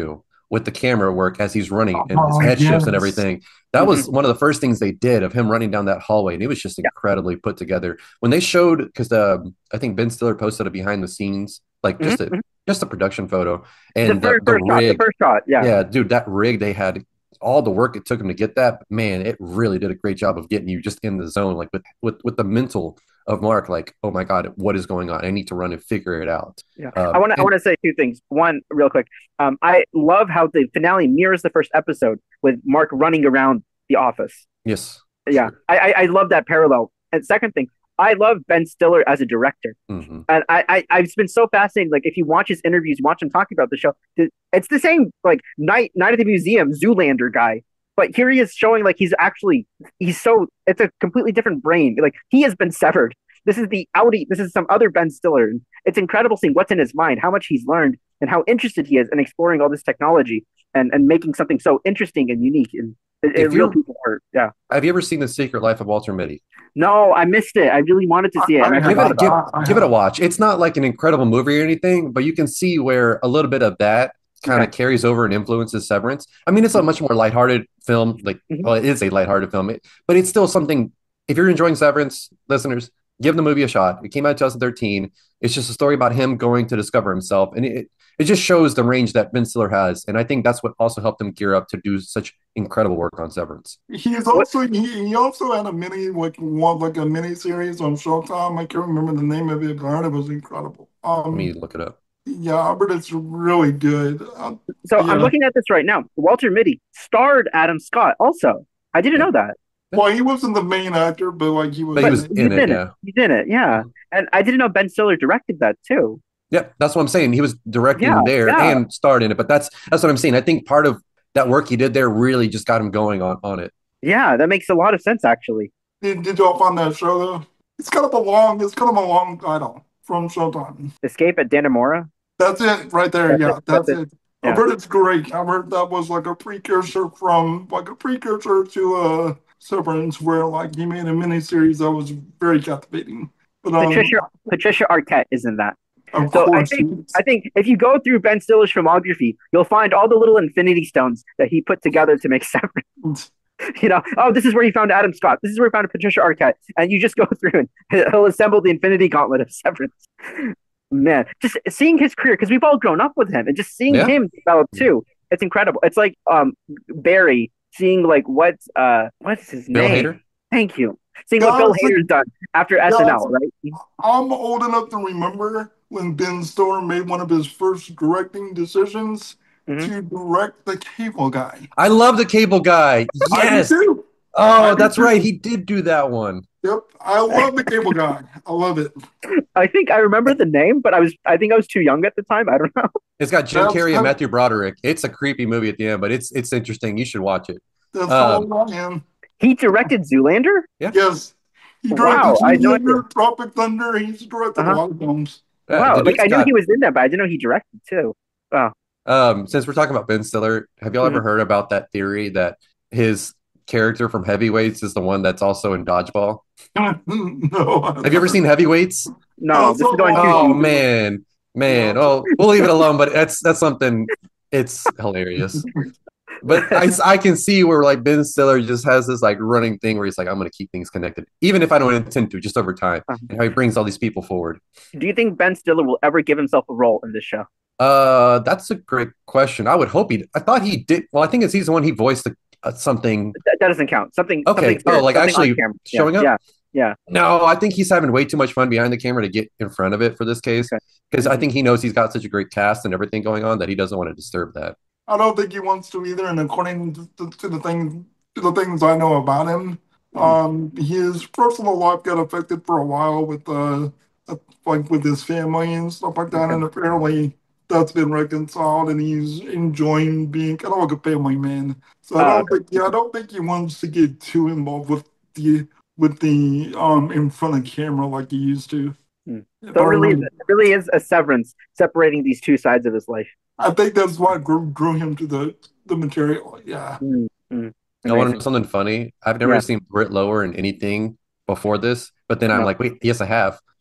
Speaker 2: with the camera work as he's running and his
Speaker 3: Oh,
Speaker 2: head shifts and
Speaker 3: yes.
Speaker 2: everything. That
Speaker 1: Mhm.
Speaker 2: was one of the first things they did of him running down that hallway, and it was just
Speaker 1: Yeah.
Speaker 2: incredibly put together. When they showed, because the I think Ben Stiller posted a behind the scenes, like
Speaker 1: Mhm,
Speaker 2: just a
Speaker 1: mhm.
Speaker 2: just a production photo,
Speaker 1: The
Speaker 2: and the
Speaker 1: first
Speaker 2: the
Speaker 1: first shot, the
Speaker 2: rig,
Speaker 1: first shot, yeah.
Speaker 2: yeah, dude, that rig they had, all the work it took him to get that, man, it really did a great job of getting you just in the zone, like with with with the mental of Mark, like, oh my God, what is going on? I need to run and figure it out.
Speaker 1: Yeah, I
Speaker 2: Um,
Speaker 1: want to I
Speaker 2: and
Speaker 1: want to say two things. One, real quick, um, I love how the finale mirrors the first episode with Mark running around the office.
Speaker 2: yes,
Speaker 1: Yeah,
Speaker 2: sure.
Speaker 1: I I, I love that parallel. And second thing, I love Ben Stiller as a director.
Speaker 2: Hmm.
Speaker 1: And I, I I've been so fascinated. Like if you watch his interviews, watch him talking about the show, it's the same like night night at the museum Zoolander guy. But here he is showing like he's actually he's so it's a completely different brain. Like he has been severed. This is the Audi. This is some other Ben Stiller. It's incredible seeing what's in his mind, how much he's learned, and how interested he is in exploring all this technology and and making something so interesting and unique. And it, it
Speaker 2: If
Speaker 1: real
Speaker 2: you're,
Speaker 1: people hurt. Yeah.
Speaker 2: have you ever seen The Secret Life of Walter Mitty?
Speaker 1: No, I missed it. I really wanted to
Speaker 3: I,
Speaker 1: see it,
Speaker 3: I
Speaker 1: and I
Speaker 2: Give
Speaker 1: forgot
Speaker 3: have.
Speaker 2: it
Speaker 1: about
Speaker 2: give
Speaker 1: it.
Speaker 3: I, I
Speaker 2: give it a
Speaker 3: have.
Speaker 2: watch. It's not like an incredible movie or anything, but you can see where a little bit of that kind
Speaker 1: Okay.
Speaker 2: of carries over and influences Severance. I mean, it's a much more lighthearted film. Like,
Speaker 1: Mhm.
Speaker 2: well, it is a lighthearted film, it, but it's still something. If you're enjoying Severance, listeners, give the movie a shot. It came out in twenty thirteen. It's just a story about him going to discover himself, and it it just shows the range that Ben Stiller has. And I think that's what also helped him gear up to do such incredible work on Severance.
Speaker 3: He's
Speaker 1: What?
Speaker 3: also he, he also had a mini like one like a mini series on Showtime. I can't remember the name of it, but I heard it was incredible.
Speaker 2: Let me
Speaker 3: Um,
Speaker 2: look it up.
Speaker 3: yeah, I heard it's really good. Uh,
Speaker 1: So I'm
Speaker 3: yeah,
Speaker 1: looking at this right now. Walter Mitty starred Adam Scott also. I didn't
Speaker 2: Yeah.
Speaker 1: know that.
Speaker 3: well, he wasn't the main actor, but like he was
Speaker 2: But he
Speaker 1: But
Speaker 3: in
Speaker 2: was
Speaker 3: it.
Speaker 1: he's
Speaker 2: in it,
Speaker 1: in it.
Speaker 2: yeah.
Speaker 1: He's in it. Yeah. And I didn't know Ben Stiller directed that too.
Speaker 2: Yep, that's what I'm saying. He was
Speaker 1: Yeah.
Speaker 2: directing there
Speaker 1: Yeah.
Speaker 2: and starred in it, but that's that's what I'm saying. I think part of that work he did there really just got him going on on it.
Speaker 1: Yeah. That makes a lot of sense, actually.
Speaker 3: Did, did y'all find that show though? It's kind of a long. It's kind of a long title from Showtime.
Speaker 1: Escape at Dannemora.
Speaker 3: That's it right there.
Speaker 1: That's it.
Speaker 3: Yeah,
Speaker 1: That's
Speaker 3: that's
Speaker 1: it.
Speaker 3: it. I've
Speaker 1: Yeah.
Speaker 3: heard it's great. I've heard that was like a precursor from like a precursor to uh Severance, where like he made a miniseries that was very captivating. But um,
Speaker 1: Patricia Patricia Arquette is in that.
Speaker 3: of
Speaker 1: So I
Speaker 3: course,
Speaker 1: think I think if you go through Ben Stiller's filmography, you'll find all the little infinity stones that he put together to make Severance. You know, oh, this is where he found Adam Scott. This is where he found Patricia Arquette. And you just go through and he'll assemble the infinity gauntlet of Severance. Man, just seeing his career, because we've all grown up with him, and just seeing
Speaker 2: Yeah.
Speaker 1: him develop too, it's incredible. It's like um Barry seeing like what uh what's his
Speaker 2: Bill
Speaker 1: name?
Speaker 2: Hader.
Speaker 1: Thank you. Seeing what Bill
Speaker 3: guys,
Speaker 1: Hader's done after
Speaker 3: guys,
Speaker 1: S N L, right?
Speaker 3: I'm old enough to remember when Ben Stiller made one of his first directing decisions
Speaker 1: Mhm.
Speaker 3: to direct The Cable Guy.
Speaker 2: I love the Cable Guy.
Speaker 3: I do
Speaker 2: Yes.
Speaker 3: too.
Speaker 2: Oh,
Speaker 3: I do
Speaker 2: that's
Speaker 3: too.
Speaker 2: right. He did do that one.
Speaker 3: Yep, I love The Cable Guy. I love it.
Speaker 1: I think I remember the name, but I was I think I was too young at the time. I don't know.
Speaker 2: It's got Jim
Speaker 3: That's
Speaker 2: Carrey and
Speaker 3: how,
Speaker 2: Matthew Broderick. It's a creepy movie at the end, but it's it's interesting. You should watch it.
Speaker 3: that's how
Speaker 2: Um,
Speaker 3: old I am.
Speaker 1: He directed Zoolander?
Speaker 2: yeah.
Speaker 3: Yes, he
Speaker 1: Wow,
Speaker 3: directed
Speaker 1: I had no idea.
Speaker 3: Zoolander, Tropic Thunder. He's directed a
Speaker 1: Uh-huh.
Speaker 3: lot of films.
Speaker 2: Yeah,
Speaker 1: Wow,
Speaker 2: the
Speaker 1: like
Speaker 2: dude's
Speaker 1: I knew
Speaker 2: got
Speaker 1: he was in that, but I didn't know he directed too. Wow.
Speaker 2: um since we're talking about Ben Stiller, have y'all ever
Speaker 1: Mhm.
Speaker 2: heard about that theory that his character from Heavyweights is the one that's also in Dodgeball?
Speaker 3: No, I've
Speaker 2: Have you ever
Speaker 3: never.
Speaker 2: seen Heavyweights?
Speaker 1: No,
Speaker 3: That's
Speaker 1: this is
Speaker 3: so
Speaker 1: going too
Speaker 2: Oh
Speaker 1: deep.
Speaker 3: long.
Speaker 2: man, man.
Speaker 3: Yeah.
Speaker 2: Oh, we'll leave it alone. But that's that's something. It's hilarious. But I, I can see where like Ben Stiller just has this like running thing where he's like, I'm going to keep things connected, even if I don't intend to, just over time,
Speaker 1: Uh,
Speaker 2: and how he brings all these people forward.
Speaker 1: Do you think Ben Stiller will ever give himself a role in this show?
Speaker 2: Uh, that's a great question. I would hope he. I thought he did. Well, I think in season one he voiced a, uh, something.
Speaker 1: That, that doesn't count. Something.
Speaker 2: Okay.
Speaker 1: Something
Speaker 2: Oh,
Speaker 1: serious,
Speaker 2: like
Speaker 1: something
Speaker 2: actually
Speaker 1: on camera. Yeah,
Speaker 2: showing up.
Speaker 1: yeah, yeah.
Speaker 2: No, I think he's having way too much fun behind the camera to get in front of it for this case,
Speaker 1: Okay.
Speaker 2: because I think he knows he's got such a great cast and everything going on that he doesn't want to disturb that.
Speaker 3: I don't think he wants to either. And according to, to, to the thing, to the things I know about him,
Speaker 1: Mhm.
Speaker 3: um, his personal life got affected for a while with uh, uh, like with his family and stuff like that.
Speaker 1: Okay.
Speaker 3: And apparently that's been reconciled, and he's enjoying being kind of like a family man. So I
Speaker 1: Oh,
Speaker 3: don't
Speaker 1: okay.
Speaker 3: think, yeah, I don't think he wants to get too involved with the with the um in front of camera like he used to.
Speaker 1: Hmm.
Speaker 3: If
Speaker 1: So
Speaker 3: I
Speaker 1: it really,
Speaker 3: remember,
Speaker 1: it really is a severance separating these two sides of his life.
Speaker 3: I think that's what drew, drew him to the the material. Yeah.
Speaker 1: Mm, mm.
Speaker 2: I want to know
Speaker 1: Amazing.
Speaker 2: something funny. I've never
Speaker 1: Yeah.
Speaker 2: seen Britt Lower in anything before this, but then I'm
Speaker 1: No.
Speaker 2: like, wait, yes, I have.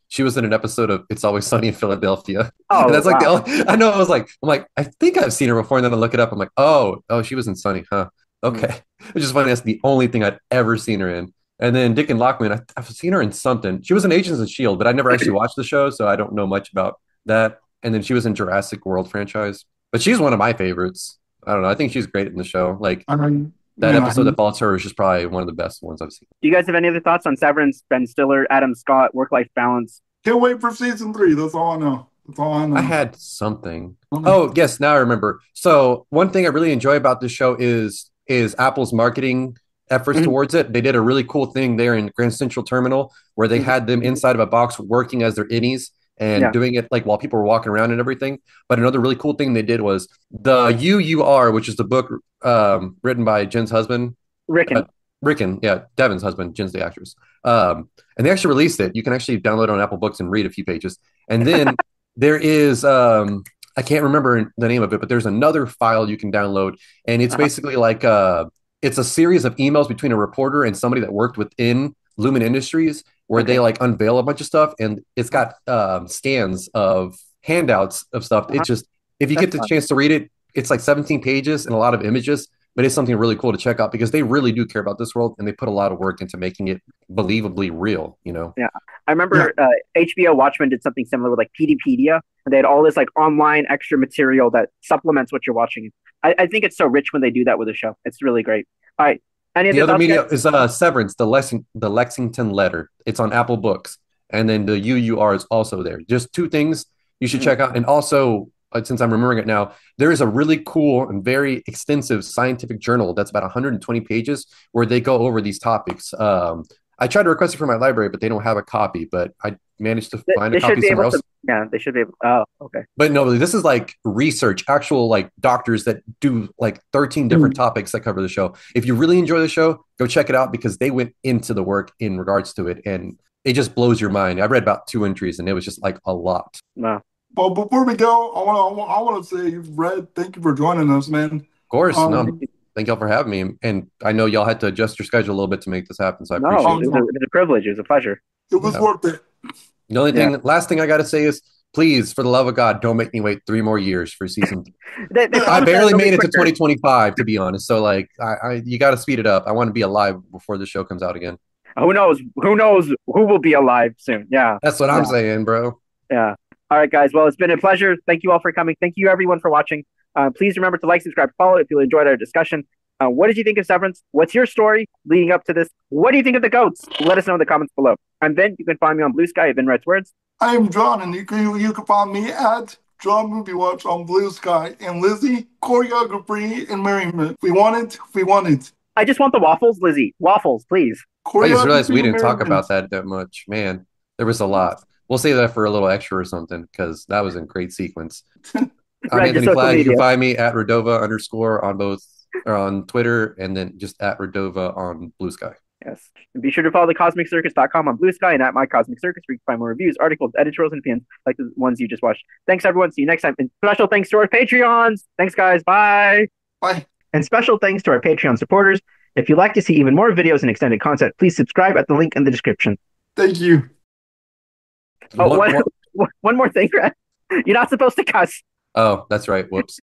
Speaker 2: She was in an episode of It's Always Sunny in Philadelphia. And
Speaker 1: Oh
Speaker 2: that's like the
Speaker 1: wow.
Speaker 2: only, I know I was like, I'm like, I think I've seen her before. And then I look it up. I'm like, oh, oh, she was in Sunny, huh?
Speaker 1: Mm.
Speaker 2: Okay. Which is funny. That's the only thing I'd ever seen her in. And then Dick and Lockman, I, I've seen her in something. She was in Agents of Shield, but I never actually watched the show, so I don't know much about that. And then she was in Jurassic World franchise. But she's one of my favorites. I don't know. I think she's great in the show. Like
Speaker 3: I mean,
Speaker 2: that
Speaker 3: you know,
Speaker 2: episode that follows her is just probably one of the best ones I've seen.
Speaker 1: Do you guys have any other thoughts on Severance, Ben Stiller, Adam Scott, work-life balance?
Speaker 3: can't wait for season three. That's all I know. That's all I know.
Speaker 2: I had something. Oh, yes, now I remember. So one thing I really enjoy about this show is is Apple's marketing efforts
Speaker 1: Mhm.
Speaker 2: towards it. They did a really cool thing there in Grand Central Terminal where they
Speaker 1: Mhm.
Speaker 2: had them inside of a box working as their innies and
Speaker 1: Yeah.
Speaker 2: doing it like while people were walking around and everything. But another really cool thing they did was the U U R, which is the book um, written by Jen's husband,
Speaker 1: Rickon.
Speaker 2: uh, Rickon, yeah, Devin's husband, Jen's the actress. Um, and they actually released it. You can actually download it on Apple Books and read a few pages. And then there is um, I can't remember the name of it, but there's another file you can download, and it's
Speaker 1: Uh-huh.
Speaker 2: basically like uh, it's a series of emails between a reporter and somebody that worked within Lumen Industries, where
Speaker 1: Okay.
Speaker 2: they like unveil a bunch of stuff, and it's got um, scans of handouts of stuff.
Speaker 1: Uh-huh.
Speaker 2: It's just if you
Speaker 1: That's
Speaker 2: get the
Speaker 1: fun.
Speaker 2: chance to read it, it's like seventeen pages and a lot of images, but it's something really cool to check out because they really do care about this world and they put a lot of work into making it believably real. You know.
Speaker 1: Yeah. I remember uh, H B O Watchmen did something similar with like Peteypedia, and they had all this like online extra material that supplements what you're watching. I, I think it's so rich when they do that with a show. It's really great. All right. Any
Speaker 2: The
Speaker 1: other
Speaker 2: other
Speaker 1: thoughts,
Speaker 2: media
Speaker 1: guys?
Speaker 2: is uh, Severance, the Lexing- the Lexington Letter. It's on Apple Books, and then the U U R is also there. Just two things you should
Speaker 1: Mhm.
Speaker 2: check out. And also, uh, since I'm remembering it now, there is a really cool and very extensive scientific journal that's about one hundred twenty pages where they go over these topics. Um, I tried to request it from my library, but they don't have a copy. But I managed to
Speaker 1: They,
Speaker 2: find a
Speaker 1: they should
Speaker 2: copy
Speaker 1: be
Speaker 2: somewhere
Speaker 1: able to.
Speaker 2: else.
Speaker 1: Yeah, they should be able. Oh, okay.
Speaker 2: But no, this is like research, actual like doctors that do like thirteen different topics that cover the show. If you really enjoy the show, go check it out because they went into the work in regards to it and it just blows your mind. I read about two entries and it was just like a lot.
Speaker 1: No.
Speaker 3: But before we go, I want to I want to say, Red, thank you for joining us, man.
Speaker 2: Of course,
Speaker 3: Um,
Speaker 2: no, thank y'all for having me. And I know y'all had to adjust your schedule a little bit to make this happen, so I
Speaker 1: No,
Speaker 2: appreciate
Speaker 1: it
Speaker 2: it.
Speaker 1: was, a, it was a privilege. It was a pleasure.
Speaker 3: It was
Speaker 2: Yeah.
Speaker 3: worth it.
Speaker 2: The only thing,
Speaker 1: Yeah.
Speaker 2: last thing I got to say is, please, for the love of God, don't make me wait three more years for season.
Speaker 1: They, they
Speaker 2: I
Speaker 1: promised that
Speaker 2: barely
Speaker 1: it'll be
Speaker 2: made it to
Speaker 1: quicker.
Speaker 2: twenty twenty-five, to be honest. So, like, I, I you got to speed it up. I want to be alive before the show comes out again.
Speaker 1: Who knows? Who knows who will be alive soon? Yeah.
Speaker 2: That's what I'm
Speaker 1: Yeah.
Speaker 2: saying, bro.
Speaker 1: Yeah. All right, guys. Well, it's been a pleasure. Thank you all for coming. Thank you, everyone, for watching. Uh, please remember to like, subscribe, follow if you enjoyed our discussion. Uh, what did you think of Severance? What's your story leading up to this? What do you think of the goats? Let us know in the comments below. And then you can find me on Blue Sky at Vin Writes Words.
Speaker 3: I am John, and you can you can find me at John Movie Watch on Blue Sky, and Lizzie choreography and merriment. We want it. We want it.
Speaker 1: I just want the waffles, Lizzie. Waffles, please.
Speaker 2: I just realized we
Speaker 3: Choreography and
Speaker 2: didn't talk
Speaker 3: merriment.
Speaker 2: about that that much. Man, there was a lot. We'll save that for a little extra or something because that was a great sequence. I'm
Speaker 1: Right,
Speaker 2: Anthony
Speaker 1: just social
Speaker 2: Flagg. You can
Speaker 1: media.
Speaker 2: find me at Redova underscore on both or on Twitter and then just at Redova on Blue Sky.
Speaker 1: Yes. And be sure to follow the cosmic circus dot com on Blue Sky and at My Cosmic Circus where you can find more reviews, articles, editorials, and opinions like the ones you just watched. Thanks, everyone. See you next time. And special thanks to our Patreons. Thanks, guys. Bye.
Speaker 3: Bye.
Speaker 1: And special thanks to our Patreon supporters. If you'd like to see even more videos and extended content, please subscribe at the link in the description.
Speaker 3: Thank you.
Speaker 1: Oh,
Speaker 2: One-
Speaker 1: one,
Speaker 2: one-
Speaker 1: one more thing, Brad. You're not supposed to cuss.
Speaker 2: oh, that's right. Whoops.